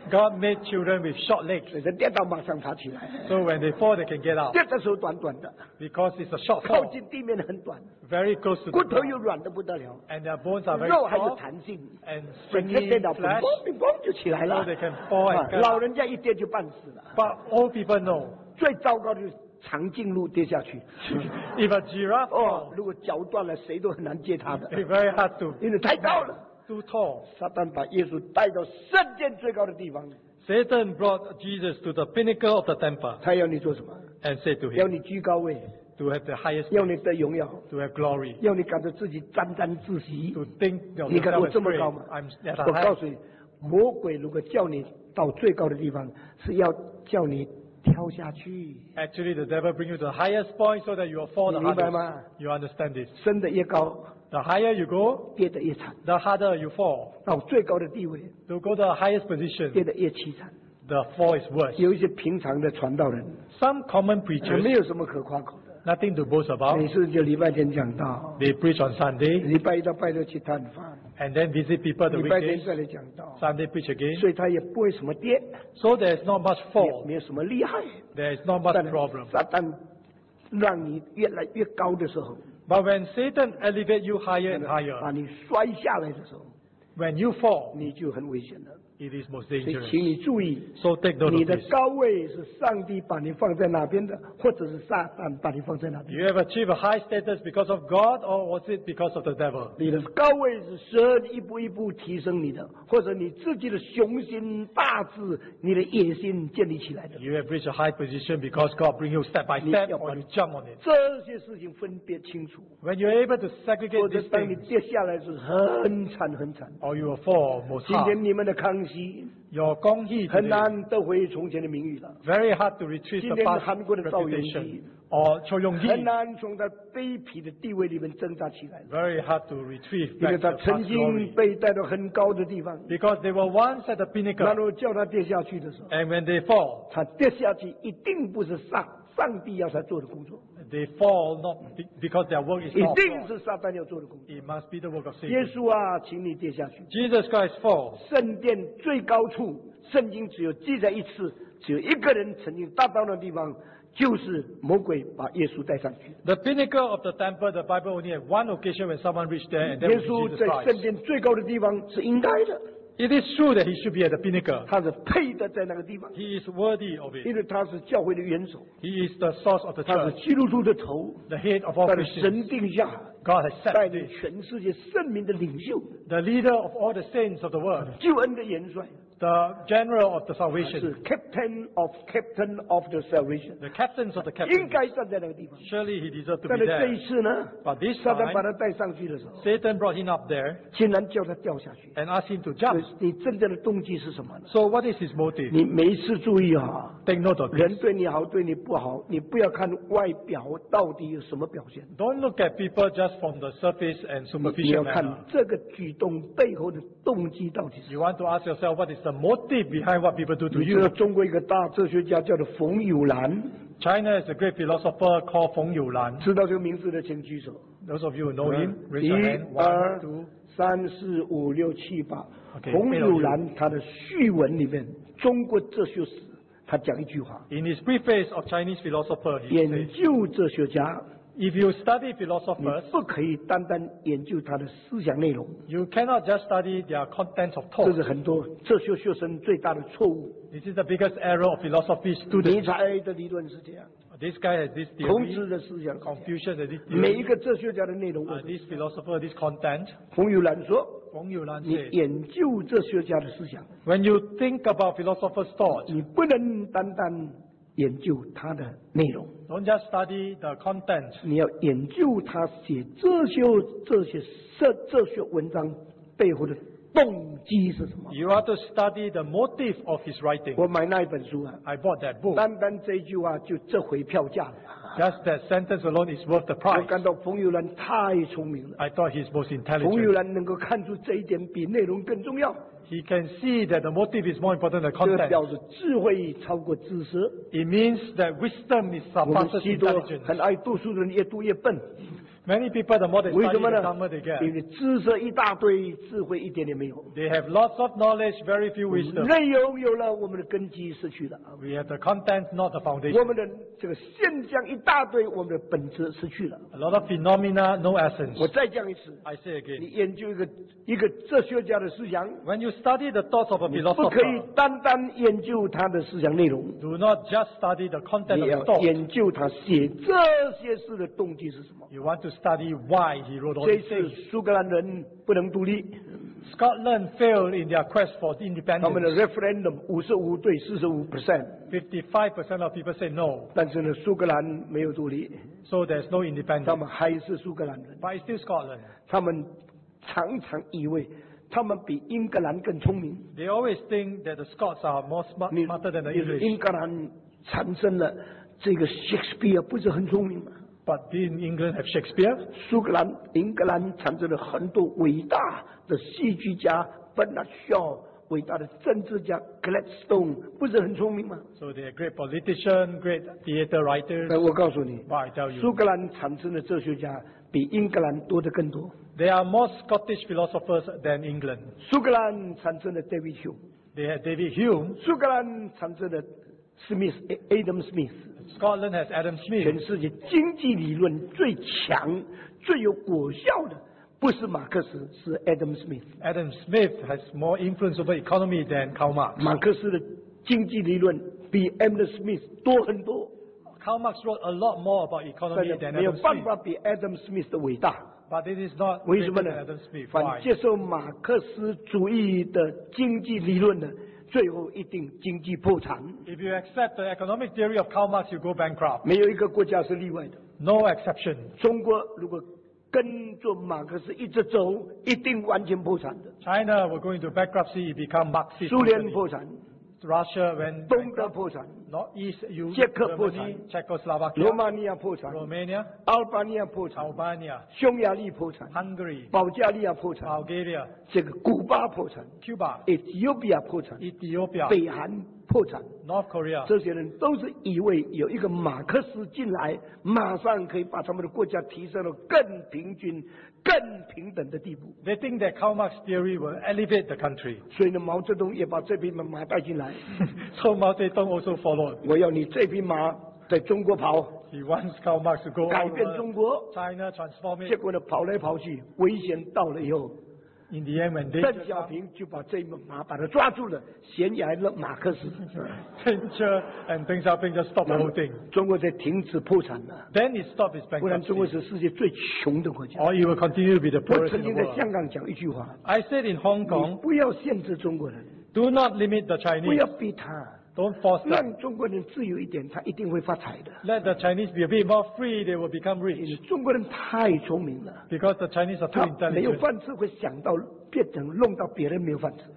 God made children with short legs, 所以人跌倒马上爬起来， so when they fall, they can get out. 跌的时候短短的， Because it's a short 靠 fall, 近地面的很短， very close to 骨 the 头又 ground, 软的不得了， and their bones are very 肉还有 soft 弹性， and 整天 springy 跌倒，砰 flesh, 砰砰就起来 so 了。 they can fall 啊 and get 老 out. 人家一跌就半死了。 But all people know, 最糟糕的就是长颈鹿跌下去， if a giraffe 哦， falls, 如果脚断了，谁都很难接他的， it's very hard to, 因为太高了。 too tall. 撒旦把耶稣带到圣殿最高的地方， Satan brought Jesus to the pinnacle of the temple 他要你做什么？ and said to 要 him 你居高位， to have the highest 要你 place, 得荣耀， to have glory, 要你感觉自己沾沾自喜。 to think of 你看 yourself 我 as 这么 great. 高吗？ I'm at 我 a 告 high. 诉你，魔鬼如果叫你到最高的地方，是要叫你跳下去。 Actually, the devil bring you to the highest point so that you will fall the 你明白 hardest. 吗？ You understand this? 升得越高， The higher you go, 跌得越惨； the harder you fall. 到最高的地位， To go to the highest 跌 position, 得越凄惨。 the fall is worse. 有一些平常的传道人， Some common 没 preachers, 有什么可夸口的， nothing to boast about. 每次就礼拜天讲道， They preach on Sunday 礼拜一到拜六去探访， and then visit people the 礼拜天 weekdays. 再来讲道， Sunday preach again. 所以他也不会什么跌， So there is not much 也 fall. 没有什么厉害。 There is not much 但 problem. 撒旦让你越来越高的时候， But when Satan elevate you higher and 把 higher, 你摔下来的时候， when you fall, 你就很危险了。 it is most 所以 dangerous. 请你注意， So take note 你 of 的 this. 高位是上帝把你放在那边的，或者是撒旦把你放在那边。 You have achieved a high status because of God, or was it because of the devil? 你的高位是神一步一步提升你的，或者你自己的雄心大志、你的野心建立起来的。 You have reached a high position because God bring you step by step, or you jump on it. 这些事情分别清楚， When you're able to 或 segregate 者 these 当你 things, 跌下来是很惨很惨。 or you will fall most 今天 hard. 你们的康熙 Your Gonghi 很 today, 难得回从前的名誉了， very hard to retrieve 今 the 天 past 韩国的赵永 reputation. 基 Or Cho 很 Yong-hee, 难从他卑鄙的地位里面挣扎起来了， very hard to retrieve 因为 back 他 the 曾 past 经 glory. 被带到很高的地方， Because they were once at the 然 pinnacle, 后叫他跌下去的时候， and when they fall, 他跌下去一定不是上帝要他做的工作， they fall not because their work is 一 not 定 God. 是撒旦要做的工作。 It must be the work of 耶 Satan. 稣啊，请你跌下去。 Jesus Christ fall. 圣殿最高处，圣经只有记载一次，只有一个人曾经达到的地方，就是魔鬼把耶稣带上去。 The pinnacle of the temple, the Bible only had one occasion when someone reached there, and that 耶 was 稣 Jesus 在 Christ. 圣殿最高的地方是应该的， It is true that he should be at the pinnacle. 他是配的在那个地方， He is worthy of 因 it. 为他是教会的元首， He is the source of the 他是 church, 基督徒的头， the head of all 他是 Christians. 神定下 God has 带 set 领 this, 全世界圣民的领袖， the leader of all the saints of the world, 救恩的元帅， the general of the 是 salvation, captain of the salvation， the captains of the 应 captains. 该站在那个地方。 Surely he deserved to 但 be 是这 there. 一次呢， But this 撒旦把 time, 他带上去的时候， Satan brought him up there 竟然叫他掉下去。 and asked him to 所 jump. 以你真正的动机是什么呢？ So what is his motive? 你每一次注意啊， Take note of 人 this. 对你好，对你不好，你不要看外表到底有什么表现， Don't look at people just from the surface and 你 superficial 要看 manner. 这个举动背后的动机到底是什 You 么。 want to ask yourself what is the motive behind what people do to 你知道 you. 中国一个大哲学家叫做冯友兰， China is a great philosopher called Feng Youlan. 知道这个名字的请举手。 Those of you who know him, raise 一 your hand. 二 One, two. 三四五六七八。 Okay, 冯友兰他的序文里面，中国哲学史，他讲一句话： In his preface of Chinese philosopher, he 研 says, 究哲学家， if you study 你 philosophers, 不可以单单研究他的思想内容， you cannot just study their contents of 这 thought. 是很多哲学学生最大的错误。 This is the biggest error of philosophy 尼 students. 采的理论是这样， This guy has this 孔 theory, 子的思想是这样， Confucius has this 每一 theory, 个哲学家的内容都是。 this philosopher, this content. 冯友兰说， Feng Youlan 你 says, 研究哲学家的思想， when you think about philosophers' thought, 你不能单单研究他的内容， don't just study the content. 你要研究他写这些哲学文章背后的动机是什么。 You have to study the motive of his writing. 我买那一本书啊， I bought that book. 单单这一句话就这回票价了。 Just that sentence alone is worth the 我 price. 感到冯友兰太聪明了， I thought he's most 冯友 intelligent. 兰能够看出这一点比内容更重要， He can see that the motive is more important than 这个 content. 表示智慧超过知识。 It means that wisdom is 我们 surpasses 许多 intelligence. 很爱读书的人越读越笨， Many people, the more they 为什 study, 么 the 呢 dumber they？get. 因为知识一大堆，智慧一点点没有。 They have lots of knowledge, very few wisdom. 内容有了，我们的根基失去了。 We have the content, not the 我 foundation. 们的这个现象一大堆，我们的本质失去了。 A lot of phenomena, no essence. 我再讲一次， I say 你 again. 研究一个哲学家的思想， When you study the thoughts of a 你不可以 philosopher, 单单研究他的思想内容， do not just study the content 你 of 要 his thought. 研究他写这些事的动机是什么。 You want to study why he wrote all 这 these 次 things. 苏格兰人不能独立， Scotland failed in their quest for 他们的 independence. referendum 55对45%， 55% of people say no, 但是呢，苏格兰没有独立， so there's no 他 independence. 们还是苏格兰人。 But it's still Scotland. 他们常常以为他们比英格兰更聪明。 They always think that the Scots are more 你 smarter than the 你是 English. 英格兰产生了这个 Shakespeare，不是很聪明吗？ But didn't England have Shakespeare? 苏格兰、英格兰产生了很多伟大的戏剧家 ，Bernard Shaw， 伟大的政治家 Gladstone， 不是很聪明吗？ So they are great politicians, great theater writers. 我告诉你， But I tell 苏 you, 格兰产生的哲学家比英格兰多得更多。 there are more Scottish philosophers than England. 苏格兰产生了 David Hume， They had David Hume. 苏格兰产生了 Adam Smith。 Scotland has Adam 全 Smith. 世界经济理论最强、最有果效的，不是马克思，是 Adam Smith。 Adam Smith has more influence over economy than Karl Marx. 马克思的经济理论比 Adam Smith 多很多， Karl Marx wrote a lot more about 但 economy 是 than 没有 Adam 办 Smith. 法比 Adam Smith 的伟大。 But it is not 为 greater 什么 than 呢 Adam Smith. 凡 Why? 接受马克思主义的经济理论的，最后一定经济破产。 If you accept the economic theory of Karl Marx, you go bankrupt. 没有一个国家是例外的。 No exception. 中国如果跟着马克思一直走，一定完全破产的。 China will go into bankruptcy, it become Marxist. 苏联 company. 破产， Russia went 东德 bankrupt. 破产， Northeast, you, 捷克破产， Germany, Czechoslovakia, 罗马尼亚破产， Romania, 阿尔巴尼亚破产， Albania, 匈牙利破产， Hungary, 保加利亚破产， Bulgaria, 这个古巴破产， Cuba, 埃塞俄比亚破产， Ethiopia, 北韩破产。 North Korea. 这些人都是以为有一个马克思进来，马上可以把他们的国家提升到更平均、更平等的地步。 They think that Karl Marx theory will elevate the country. 所以呢，毛泽东也把这匹马带进来。 So Mao Zedong also followed. 我要你这匹马在中国跑， He wants Karl Marx to go 改 all 变中国。 over China, transform 结 it. 果呢，跑来跑去，危险到了以后， In the end, when 邓小平就把这匹马把它抓住了，悬崖勒马克思。 danger and Deng Xiaoping just stopped the whole thing. 中国才停止破产了， Then it stopped its 不然中国 bankruptcy. 是世界最穷的国家。 Or it will continue to be the 我 poorest 曾 in 经 the 在香 world. 港讲一句话： I said in Hong 你 Kong, 不要限制中国人， do not limit the 不要 Chinese. 逼他， Don't force them. 让中国人自由一点，他一定会发财的。 Let the Chinese be a bit more free, they will become 因为 rich. 中国人太聪明了， Because the Chinese are 他 too 没有 intelligent. 饭吃会想到变成弄到别人没有饭吃，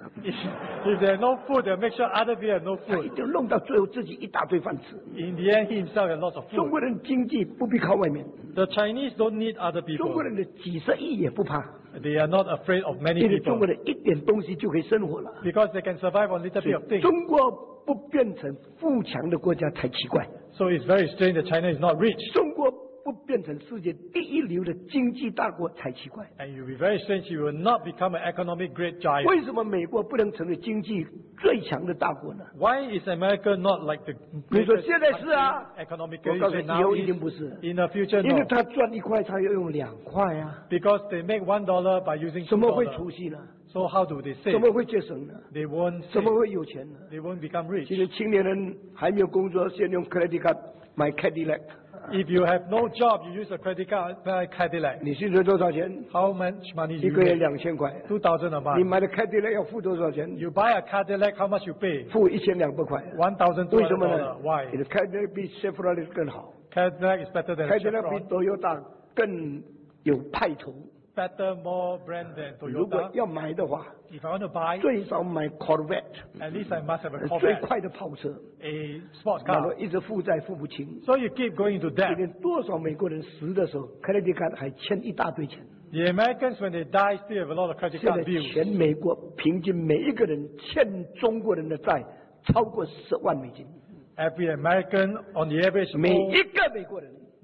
If there are no food, they'll make sure other people have no 他一 food. 定弄到最后自己一大堆饭吃。 In the end, he himself has lots of 中 food. 国人经济不必靠外面， The Chinese don't need other 中 people. 国人的几十亿也不怕， They are not afraid of many 因为中 people. 国人一点东西就可以生活了。 Because they can survive on little bit of things. 中国不变成富强的国家才奇怪， So it's very strange that China is not rich. 中国不变成世界第一流的经济大国才奇怪。 And you'll be very strange, you will not become an economic great giant. 为什么美国不能成为经济最强的大国呢？ Why is America not like the 你说 greatest 现在是啊， country economically? 我告诉 You 你， say 以后 now 一定 is. 不是， In the future, 因为 no. 他赚1块，他要用2块啊， Because they make $1 by using 怎么会 $2. 储蓄呢？ So how do they 怎 save? 么会节省呢？ They won't 怎 save. 么会有钱呢？ They won't become rich. 其实青年人还没有工作，先用 credit card 买 Cadillac。 If you have no job, you use a credit card, buy Cadillac. 你薪水多少钱？ How much money 一 do you 个月 make? 2000块。 $2,000 a 你 month. 买的 Cadillac 要付多少钱？ You buy a Cadillac, how much you pay? 付1200块。 $1,200. 为什么呢 Why? 你的 Cadillac 比 Chevrolet 更好 Cadillac is better than ，Cadillac 比 Chevron. Toyota 更有派头。 Better, more brand than 如果 Toyota. 要买的话， If I want to buy, 最少买 Corvette， at least I must have a 最 Corvette, 快的跑车。 a sports 然后 car. 一直负债付不清。 So you keep going into 今 debt. 天多少美国人死的时候，credit card 还欠一大堆钱。 The Americans, when they die, still have a lot of credit 现在 card bills. 全美国平均每一个人欠中国人的债超过10万美金， Every American, on the average, 每 owe 一个美国人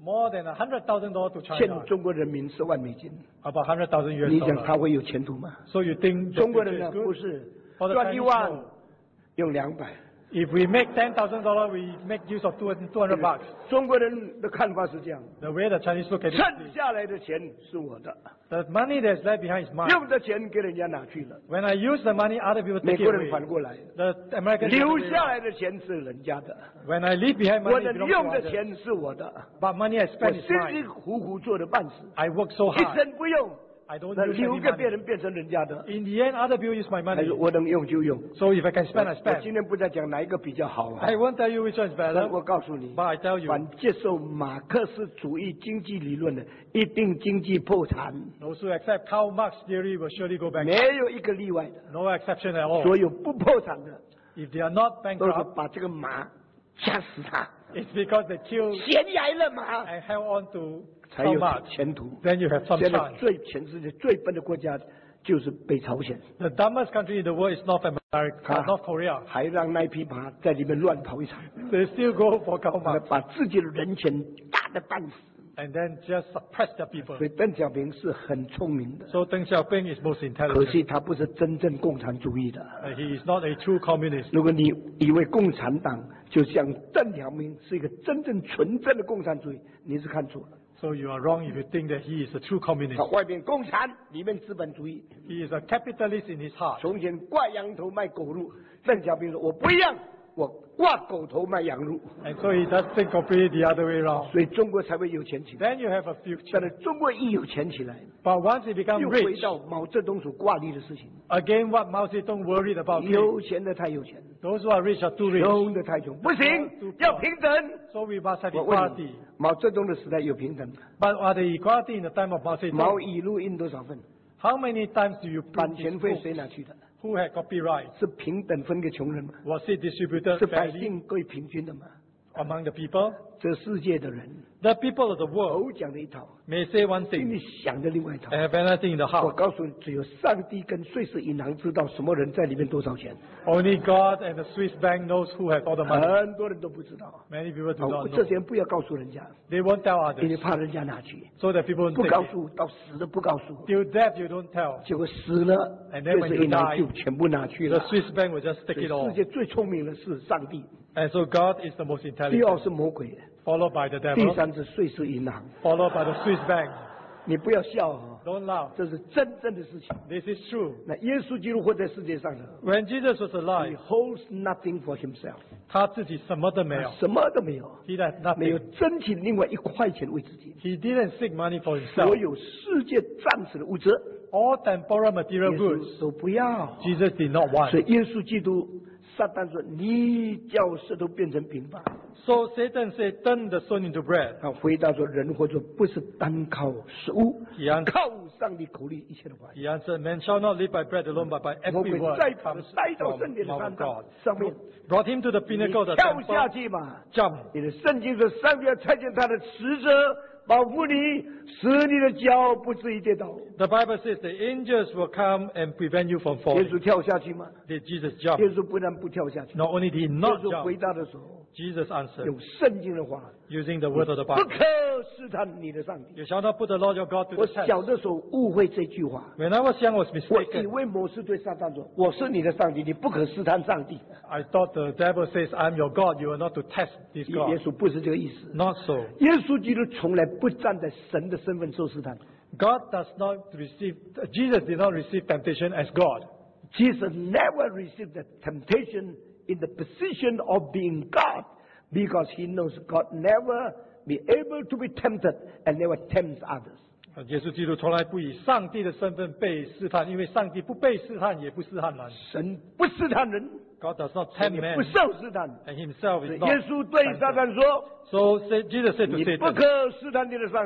more than $100,000 to 欠 China, 中国人民10万美金， about 100,000 你 US 想他 dollars. 会有前途吗？ So you think the 中国 future 人 is 呢， good? 不是 For the 赚 Chinese, 1万 no. 用200。 If we make $10,000, we make use of $200. 中国人的看法是这样： The way the Chinese look at it, 剩下来的钱是我的， the money that's left behind is mine. 用的钱给人家拿去了。 When I use the money, other people 美 take 国 it 人 away. 反过来， The Americans 留 take it 下 away. 来的钱是人家的， When I leave behind 我 money, 的 it belongs 用 to 的 others. 钱是我的， But money I 我 spend is 辛 mine. 辛苦苦做的半死， I work so 一 hard. 生不用， I don't 那 use 留 any 给别 money. 人变成人家的， In the end, other people use my 还 money. 是我能用就用。 So if I can spend, I 我 spend. 今天不再讲哪一个比较好啊， I won't tell you which one is 但 better, 我告诉你， but I tell you, 凡接受马克思主义经济理论的，一定经济破产， those who accept Karl Marx theory will surely go 没 bankrupt. 有一个例外的。 No exception at all. 所有不破产的， If they are not 都是 bankrupt, 把这个马掐死它， it's because they killed 悬崖勒马， and held on to 才 so 有 much. 前途。 Then you have some 现在 chance. 全世界最笨的国家就是北朝鲜， The dumbest country in the world is North America, North Korea. 还让那匹马在里面乱跑一场， They still go for Karl 把 Marx 自己的人权打得半死。 and then just suppress the people. 所以邓小平是很聪明的， So Deng Xiaoping is most 可 intelligent. 惜他不是真正共产主义的。 He is not a true communist. 如果你以为共产党就像邓小平是一个真正纯正的共产主义，你是看错了。 So you are wrong if you think that he is a true communist. 他外面共产，里面资本主义。 He is a capitalist in his heart. 从前挂羊头卖狗肉，邓小平说我不一样，我挂狗头卖羊肉， And so he does think completely the other way around. 所以中国才会有钱起来。 Then you have a 但 future. 是中国一有钱起来， But once he becomes 又回 rich, 到毛泽东所挂虑的事情： again what Mao Zedong worried about, 有钱的太有钱， those who are rich are too rich. 穷的太穷，不行，要平等。 So we must have 我问 equality. 你，毛泽东的时代有平等吗？ But are the equality in the time of Mao 毛 Zedong? 语录印多少份？ How many times do you 版 print 权 his 费 book? 谁拿去的？ Who had copyright? 是平等分给穷人吗？ Was it distributed 是百 fairly 姓归平均的吗？ among the people? 这世界的人 The people of the world 口讲的一套， may say one 心里 thing 想的另外一套。 and have anything in the 我 heart. 告诉你，只有上帝跟瑞士银行知道什么人在里面多少钱， Only God and the Swiss bank knows who has all the money. 很多人都不知道。 Many people do 好 not 这 know. 些人不要告诉人家， They won't tell 因为 others 怕人家拿去。 so that people won't 不 take 告 it. 诉，到死都不告诉， Till death you don't tell. 结果死了， And then 瑞 when 士 you 银行 die, 就全部拿去 The 了。 Swiss bank will just take it 世 all. 界最聪明的是上帝， And so God is the most 第二 intelligent, 是魔鬼， followed by the 第 devil, 三是瑞士银行。 followed by the Swiss bank. 你不要笑啊， Don't laugh. 这是真正的事情。 This is true. 那耶稣基督活在世界上的 When Jesus was ，He alive, holds nothing for himself， 他自己什么都没有。 什么都没有， He had 没有 nothing. 争取另外1块钱为自己。 He didn't seek money for 所 himself. 有世界暂时的物质， All temporal 耶 material 稣 goods, 都不要。 Jesus did not 所 want. 以耶稣基督，撒旦说：“你叫石头变成饼吧。 So Satan said, turn the stone into bread. ” 他回答说：“人活着不是单靠食物， He answered, 靠上帝口里一切的话语。 he answered, man shall not live by bread alone, but by 魔 every 鬼 word 再 that 把他 comes 带到 from 圣殿的 mouth 山 of 上 God. 上面， Brought him to the 你 pinnacle of the 跳下 temple, 去吧。 jump. 你的圣经说，上帝要差遣他的使者保护你，使你的脚不至于跌倒。 The Bible says the angels will come and prevent you from 耶 falling. 稣跳下去吗？ Did Jesus 耶 jump? 稣不但不跳下去， Not only did he 耶 not 稣回 jump, 答的时候， Jesus answered, 用圣经的话， using the word of the 不 Bible, 可试探你的上帝。 you shall not put the Lord your God to 我 the test. 小的时候误会这句话， When I was young, I was 我以 mistaken. 为摩西对撒旦说：“我是你的上帝，你不可试探上帝。 I thought the devil says, I'm your God, you are not to test this ” 耶 God. 稣不是这个意思。 Not so. 耶稣基督从来不站在神的身份受试探。 God does not receive, Jesus did not receive temptation as God. Jesus never received the temptation in the position of being God, because he knows God never be able to be tempted and never tempts others. 耶稣基督从来不以上帝的身份被试探，因为上帝不被试探，也不试探人。 神不试探人， God does not 神 tempt 也 man, 不受试探。 and himself 所以 is 耶 not. 稣对撒旦说 So Jesus said：“ to 你不 Satan, 可试探你的上帝。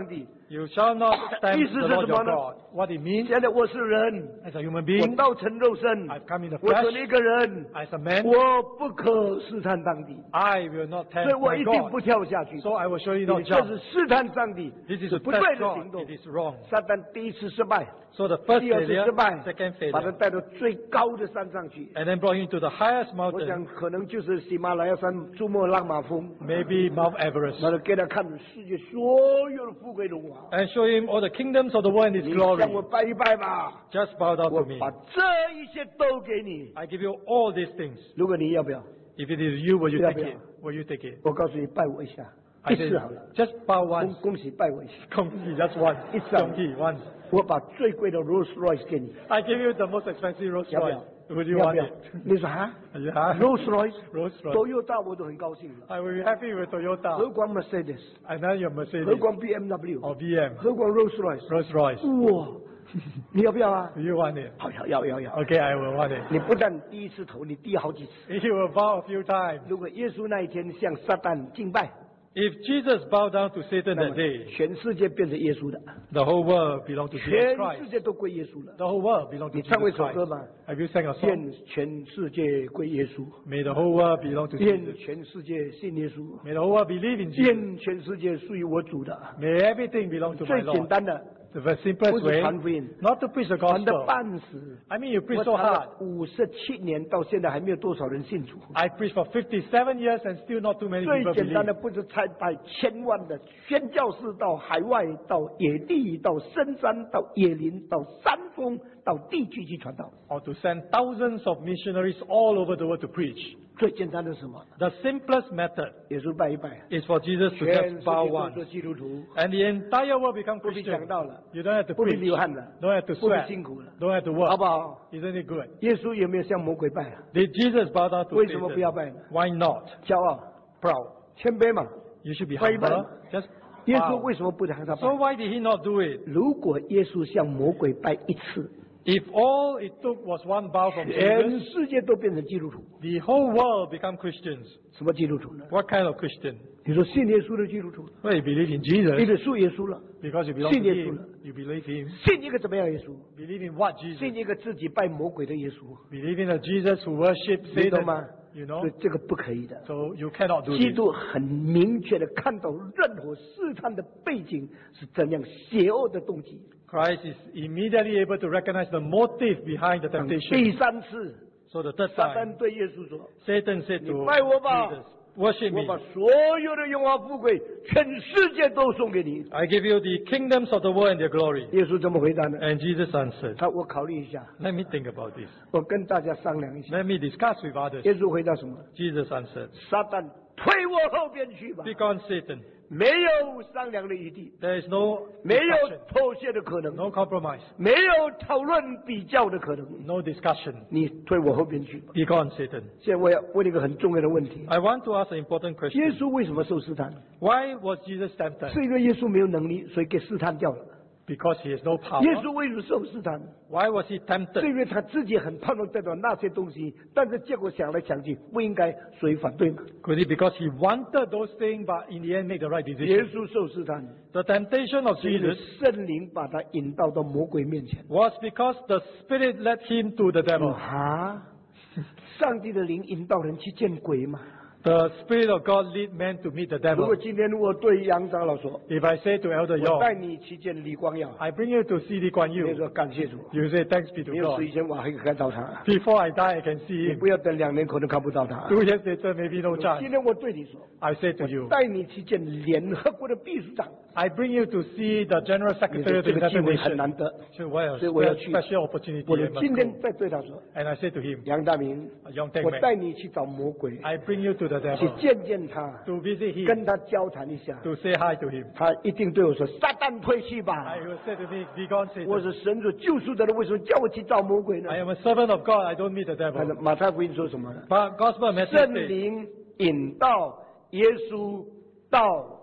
You shall not tempt 意思 the 是 Lord 什么 your 呢？ God. What it means, 现在我是人， as a human 我 being, 道成肉身， I've come in the 我 flesh, 成了一个人， as a man, 我不可试探上帝， I will not 所以 tempt 我 my 一定不 God. 跳下去。 So I will surely 你 not 这 jump. 是试探上帝， This is 是 to 不对 test 的 God. 行动 It。is wrong. 撒旦第一次失败， So the first 第二次 failure, 失败， second 把他 failure, 带到最高的山上去。 and then brought him to the highest 我想 mountain, 可能就是喜马拉雅山珠穆朗玛峰， maybe Mount 然 Everest, 后给他看世界所有的富贵荣华。 and show him all the kingdoms of the world in 你 its 向我 glory. 拜一拜吧， Just bow down 我 to me. 把这一些都给你。 I give you all these things. 如果你要不要？ If it is you, will you Yeah, take yeah. it? Will you take it? 我告诉你，拜我一下， I 一 say, 次好了。 just bow once. 恭喜拜我一下， Just once. It's a- Once. 我把最贵的 Rolls Royce 给你， I give you the most expensive Rolls 要不 Royce. 要？ Would you 要 want 不要 it?？ 你说啊 Yeah. ，Rolls Royce， Rolls 都 Royce. 又大我都很高兴了， I will be happy with 何 Toyota. 况 Mercedes， And then your 何 Mercedes 况 BMW， or BM. 何况 Rolls Royce， Rolls Royce. 哇，你要不要啊？ Do you want it? 好，要。 Okay, I will want it. 你不但第一次投，你低好几次。 He will bow a few times. 如果耶稣那一天向撒旦敬拜， If Jesus bowed down to Satan 那 that 么 day, 全世界变成耶稣的， the whole world belonged to Jesus 全世 Christ. 界都归耶稣了。 The whole world belonged to 你唱过一 Jesus 首歌 Christ. 吗？ Have you sang a 愿 song? 全世界归耶稣， May the whole world belong to 愿 Jesus. 全世界信耶稣， May the whole world believe in Jesus. 愿全世界属于我主的。 May everything belong to 最 my 简 Lord. 单的， The very 不 simplest 是 way, 传福音， not to preach the 传的 gospel. 半死。 I mean, you 我 preach so 传 hard. 了57年，到现在还没有多少人信主。 I preached for 57 years and still not too many 最 people 简单 believe. 的，不是差派千万的宣教士到海外、到野地、到深山、到野林、到山峰、到地区去传道。 Or to send thousands of missionaries all over the world to preach. 最简单的是什么？ The simplest method 耶稣拜一拜， is for Jesus to 全世 just 界 bow 都 once. 做基督徒， And the entire world become 不必 Christian. 讲道了， You don't have to 不必 preach. 流汗了， Don't have to 不必 sweat. 辛苦了， Don't have to 好 work. 不好？ Isn't it good? 耶稣有没有向魔鬼拜啊？ Did Jesus bow down to 为什么不要 Satan? 拜呢？ Why not? 骄傲、 Proud. 谦卑嘛。 You should be Why humble. not? Just 耶稣 bow. 为什么不让他 So 拜？ why did he not do it? 如果耶稣向魔鬼拜一次， If all it took was one bow from 全 Jesus, 世界都变成基督徒。 the whole world become Christians. 什么基督徒呢？ What kind of Christian? 你说信耶稣的基督徒， Well, you believe in 你 Jesus 得属耶稣了。 because you belong to 信耶稣 Him. 了。 You believe Him. 信一个怎么样的耶稣？ Believe in what Jesus? 信一个自己拜魔鬼的耶稣， Believe in a Jesus who worships 你懂吗 Satan. You know? 所以这个不可以的。 So you cannot do 基 this. 督很明确的看到任何试探的背景是怎样邪恶的动机。 Christ is immediately able to recognize the motive behind the 第 temptation. 三次， So the third 撒 time, 旦对耶稣说 Satan said to 你拜我吧。 Jesus, worship：“ 我 me. 把所有的荣华富贵，全世界都送给你。 I give you the kingdoms of the world and their glory. ” 耶稣怎么回答呢？ And Jesus answered, 他我考虑一下， let me think about this. 我跟大家商量一下。 Let me discuss with others. 耶稣回答什么？ Jesus answered, 撒旦退我后边去吧， be gone, Satan. 没有商量的余地， There is no 没有 discussion, 妥协的可能， no compromise, 没有讨论比较的可能。 no discussion. 你退我后边去吧。 Be gone, Satan. 现在我要问一个很重要的问题： I want to ask an important 耶 question. 稣为什么受试探？ Why was Jesus tempted? 是因为耶稣没有能力，所以给试探掉了。 Because he has no power. 耶稣为什么受试探？ Why was he 是 tempted? 因为他自己很盼望得到那些东西，但是结果想来想去，不应该，所以反对嘛。 Could it because he wanted those things, but in the end made the right 耶 decision? 稣受试探， The temptation of 是因为 Jesus 圣灵把他引导到魔鬼面前。 was because the Spirit led him to the devil. 啊，上帝的灵引导人去见鬼嘛？ The Spirit of God lead men to meet the 如果 devil. 今天我对杨长老说， If I say to Elder 我带 Yong, 你去见李光耀， I bring you to see Lee Kuan 你 Yew, 说感谢主， you say thanks be to 没有 God. 死以前我还可以看到他， Before I die, I can see 你 him. 不要等2年可能看不到他。 2 years later, maybe no 今 chance. 天我对你说， I say to you, 带你去见联合国的秘书长， I bring you to see the General 你 Secretary 说 of the 这个机 United 会很 Nations. 难得， So what a 所以我要去。 special opportunity 我 I 就 must 今 go. 天再对他说， And I say to him, 杨大明， Young 我 Teng 带 Meng, 你去找魔鬼， I bring you to the 去 devil 见见他， to visit him, 跟他交谈一下， to say hi to him. 他一定对我说：“撒旦退去吧 I！” will say to me, be gone, 我 Satan. 是神所救赎的人，为什么叫我去找魔鬼呢 I？” am a servant of God, I don't meet the 但是 devil. 马太福音说什么呢？ But gospel message 圣 says, 灵引导耶稣到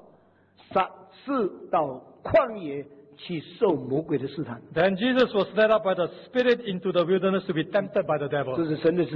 旷野去受魔鬼的试探， then Jesus was led up by the Spirit into the wilderness to be tempted by the 这 devil. 是神的旨意。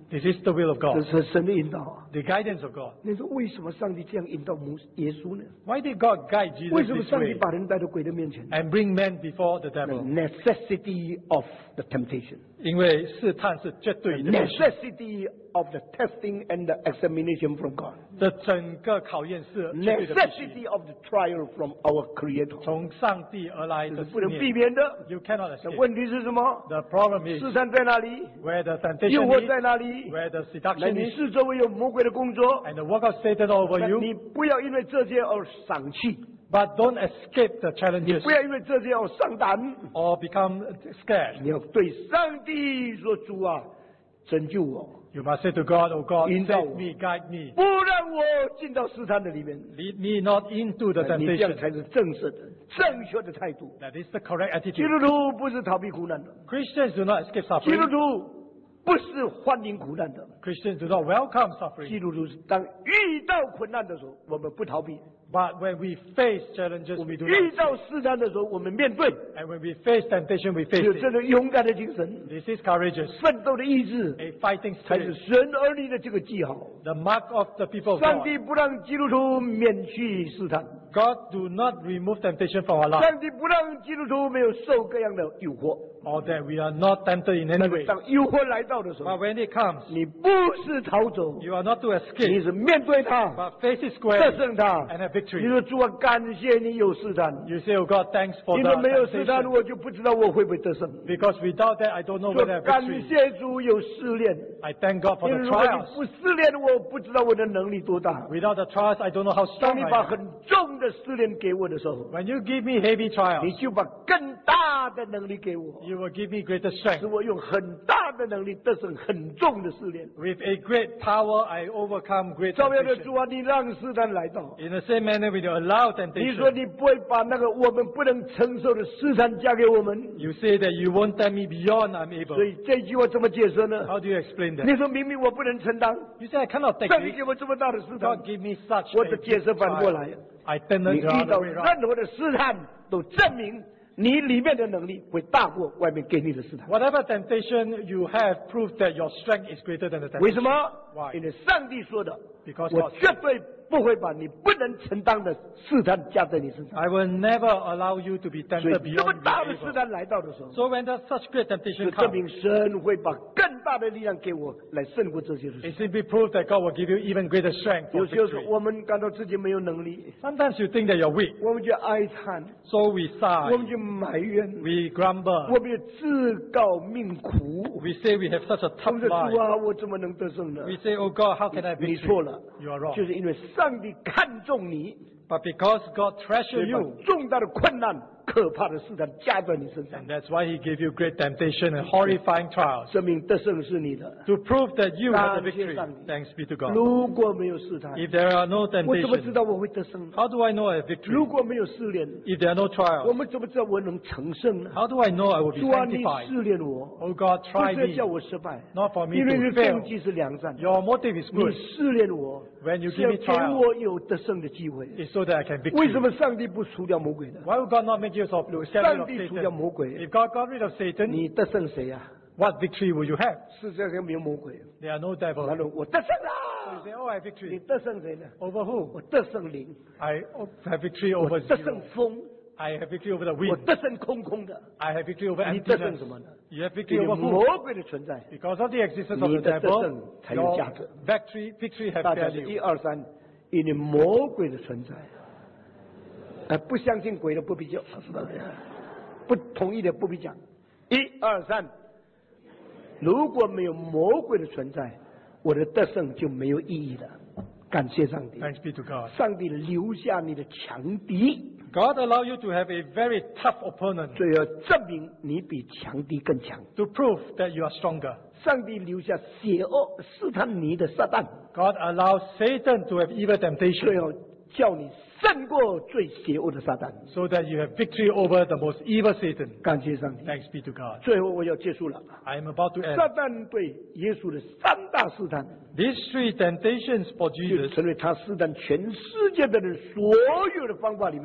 This is the will of 这 God, 是神的引导啊。 the guidance of God. 你说为什么上帝这样引导耶稣呢？ Why did God guide 为 Jesus 什么 this 上帝 way 把人带到鬼的面前 and bring men before the ？The devil? necessity of the temptation, 因为试探是绝 the 对的必须， necessity of the testing and the examination from God, 这整个考验是绝对的必须， necessity of the trial from our Creator， 从上帝而来的试这是不能避炼。 免的。 You cannot 那 escape. 问题是什么？ The problem is 试探在哪里？ where the 诱 temptation 惑 is, 在哪里？ where the 那 seduction 你 is, 是周围有魔鬼的工作， and the work of Satan over 那 you. 你不要因为这些而丧气， But don't escape the 你 challenges 不要因为这些而上胆， or become scared. 你要对上帝说：“主啊，拯救我， You must say to God, "Oh God, 引导 save 我 me, guide me, 不让我进到试探的里面。” lead me not into the 你这样 temptation." 才是正式的、正确的态度。 That is the correct 基 attitude. 督徒不是逃避苦难的， Christians do not escape 基督 suffering. 徒不是欢迎苦难的， Christians do not welcome 基 suffering. 督徒是当遇到困难的时候，我们不逃避； But when we face challenges, 我 we 们 do 遇 not 到 escape. 试探的时候，我们面对， And when we face temptation, we face 有这 it. 种勇敢的精神、 This is courageous. 奋斗的意志， A fighting 才是 spirit. 神儿女的这个记号。 The mark of the people of 上 God. 帝不让基督徒免去试探， God do not remove temptation from our life, 上帝不让基督徒没有受各样的诱惑。 or that we are not tempted in 但 any 是 way. 当诱惑来到的时候， But when it comes, 你不是逃走， you are not to 你 escape, 是面对它， but face it 战 squarely 胜它。 and have 你 victory. 说主啊，感谢你有试探， You say, "Oh God, thanks for 因 the 为没有试探， temptation. 我就不知道我会不会得胜。 Because without that, I don't know 说 whether I have 感 victory." 谢主有试炼， I thank God for 因 the 为如果你 trials. 不试炼，我不知道我的能力多大。 Without the trials, I don't know how 当 strong 你 I 把 am. 很重的试炼给我的时候， When you give me heavy 你 trials, 就把更大的能力给我， you will give me greater 使 strength. 我用很大的能力得胜很重的试炼。 With a great power, I overcome great 照样的主 temptation. 啊，你让试探来到。 In the same manner, when you allow 你说 temptation, 你不会把那个我们不能承受的试探加给我们， you say that you won't tempt me beyond I'm 所 able. 以这句话怎么解释呢？ How do you explain 你 that? 说明明我不能承担， You say I cannot take 上帝 this. 给我这么大的试探 God，give me such 我 a 的 big 解释反过来 trial. I turn 你 it 遇 the 到 other way around. 任何的试探，都证明你里面的能力会大过外面给你的试探。 Whatever temptation you have, prove that your strength is greater than the 为什 temptation. 么？ Why? 因为上帝说的， Because 我 God 绝对不会把你不能承担的试探加在你身上。 I will never allow you to be 所以 tempted 这么 beyond 大 your 的试 able. 探来到的时候， So when there's such great 就 temptation 证 comes, 明神会把更大的力量给我，来胜过这些的事。 it simply proves that God will give you even greater strength 有 for 些时候 victory. 我们感到自己没有能力， Sometimes you think that you're weak, 我们就哀叹， so we 我们 sigh, 就埋怨， we grumble, 我们就自告命苦。 we say we have such a 我 tough 们说主 life. 啊，我怎么能得胜呢？ We say, "Oh God, how can I have 你错 victory?" 了， You are wrong. 就是因为上帝看重你， But because God 所 treasure 以把 you, 重大的困难、可怕的试探加在你身上 and，that's why He gave you great temptation and horrifying trials. 证明得胜是你的。 To prove that you have the 感谢 victory. 上帝。 Thanks be to God. 如果没有试探， If there are no 我怎么知 temptations, 道我会得胜呢？ how do I know I have victory? 如果没有试炼， If there are no 我 trials, 们怎么知道我能成胜呢？ how do I know I will be 主啊，你 sanctified? 试炼我， Oh God, 不 try 是 me, 叫我失败， not for me 因为你 to 的 fail. 动机是良善。 Your motive is 你 good. 试炼我， When you 是要 give me 给 trials, 我有得胜的机会。 it's so that I can 为什 victory. 么上帝不除掉魔鬼呢？ Why would God not make use of get rid 上 of 帝除掉 Satan? 魔鬼， If God got rid of Satan, 你得胜谁呀？ what victory will you have? 世界上没有魔鬼， There are no 完 devils. 了我得胜 So you 啦！ say, "Oh, I have 你 victory." 得胜谁呢？ Over who? 我得胜灵， I have victory 我 over 得胜 zero. 风， I have victory over the 我 wind. 得胜空空的。 I have victory over 你得胜 emptiness. 什么呢？ You have 因 victory 为 over who? 魔鬼的存在， Because of the existence of 你 the 的得 devil, 胜才有 your 价值。 victory has 大家是 value. 1、2、3，因为魔鬼的存在。不相信鬼的不必讲，不同意的不必讲。1、2、3，如果没有魔鬼的存在，我的得胜就没有意义了。感谢上帝， Thanks be to God. 上帝留下你的强敌， God allow you to have a very tough opponent 这要证明你比强敌更强。 to prove that you are stronger. 上帝留下邪恶试探你的撒旦， God allows Satan to have evil 这 temptation 要叫你胜过最邪恶的撒旦。 so that you have victory over the most evil Satan. 感谢上帝。 Thanks be to God. 最后我要结束了。 I am about to 撒 end. 旦对耶稣的3大试探， These 3 temptations for 就 Jesus 成为他试探全世界的人所有的方法里面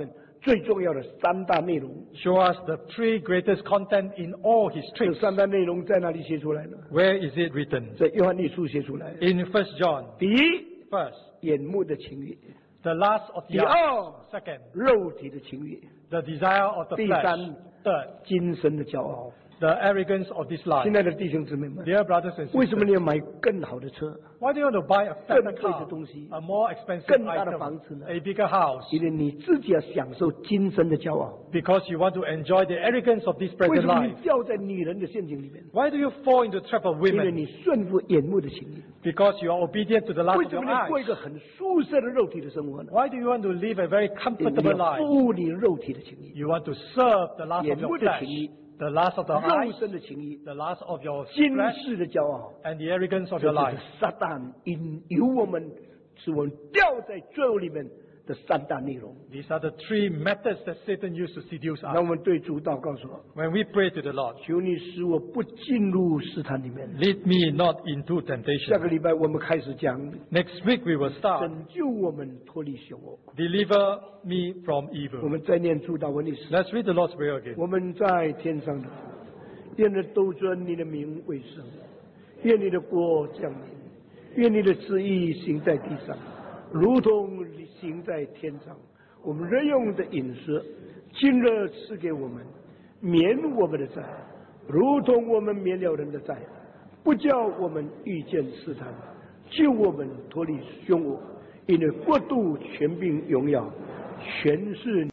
最重要的3大内容。 show us the 3 greatest content in all his 这 tricks. 3大内容在哪里写出来呢？ Where is it written? 在约翰一书写出来。 In 1 John. 第一， First, 眼目的情欲； the lust of 第 the 二， eyes. Second, 肉体的情欲； the desire of the 第 flesh. 三， Third, 今生的骄傲。 the arrogance of this life. 亲爱的弟兄姊妹们， Dear brothers and 为什么 sisters, 你要买更好的车？ why do you want to buy a 更 better 贵的 car, 东西？ a more expensive 更大的 item, 房子呢？ a bigger house? 因为你自己要享受今生的骄傲。 Because you want to enjoy the arrogance of this 为 present 什么 life. 你掉在女人的陷阱里面？ Why do you fall into the trap of 因为 women? 你顺服眼目的情欲。 Because you are obedient to the lust 为 of 什 your 么你过 eyes. 一个很舒适的肉体的生活呢？ Why do you want to live a very 因为你 comfortable 要 life? 服务你肉体的情欲、 You want to serve the lust of 眼 your 目的 flesh, 情欲、 the lust of the 肉 eyes, 身的情欲、 the lust of your 今 flesh, 世的骄傲。 and the arrogance of 这 your 就 life. 是撒旦引诱我们，使我们掉在罪恶里面的3大内容。 These are the 3 methods that Satan used to seduce 让 us. 我们对主祷告说： When we pray to the Lord, 求你使我不进入试探里面。 lead me not into 下 temptation. 个礼拜我们开始讲 Next week we will start. 拯救我们脱离凶恶。 Deliver me from 我 evil. 们再念主祷文的时， Let's read the Lord's Prayer again. 我们在天上的父，愿人都尊你的名为圣，愿你的国降临，愿你的旨意行在地上，如同行在天上。我们日用的饮食，今日赐给我们，免我们的债，如同我们免了人的债，不叫我们遇见试探，救我们脱离凶恶。因为国度、权柄、荣耀，全是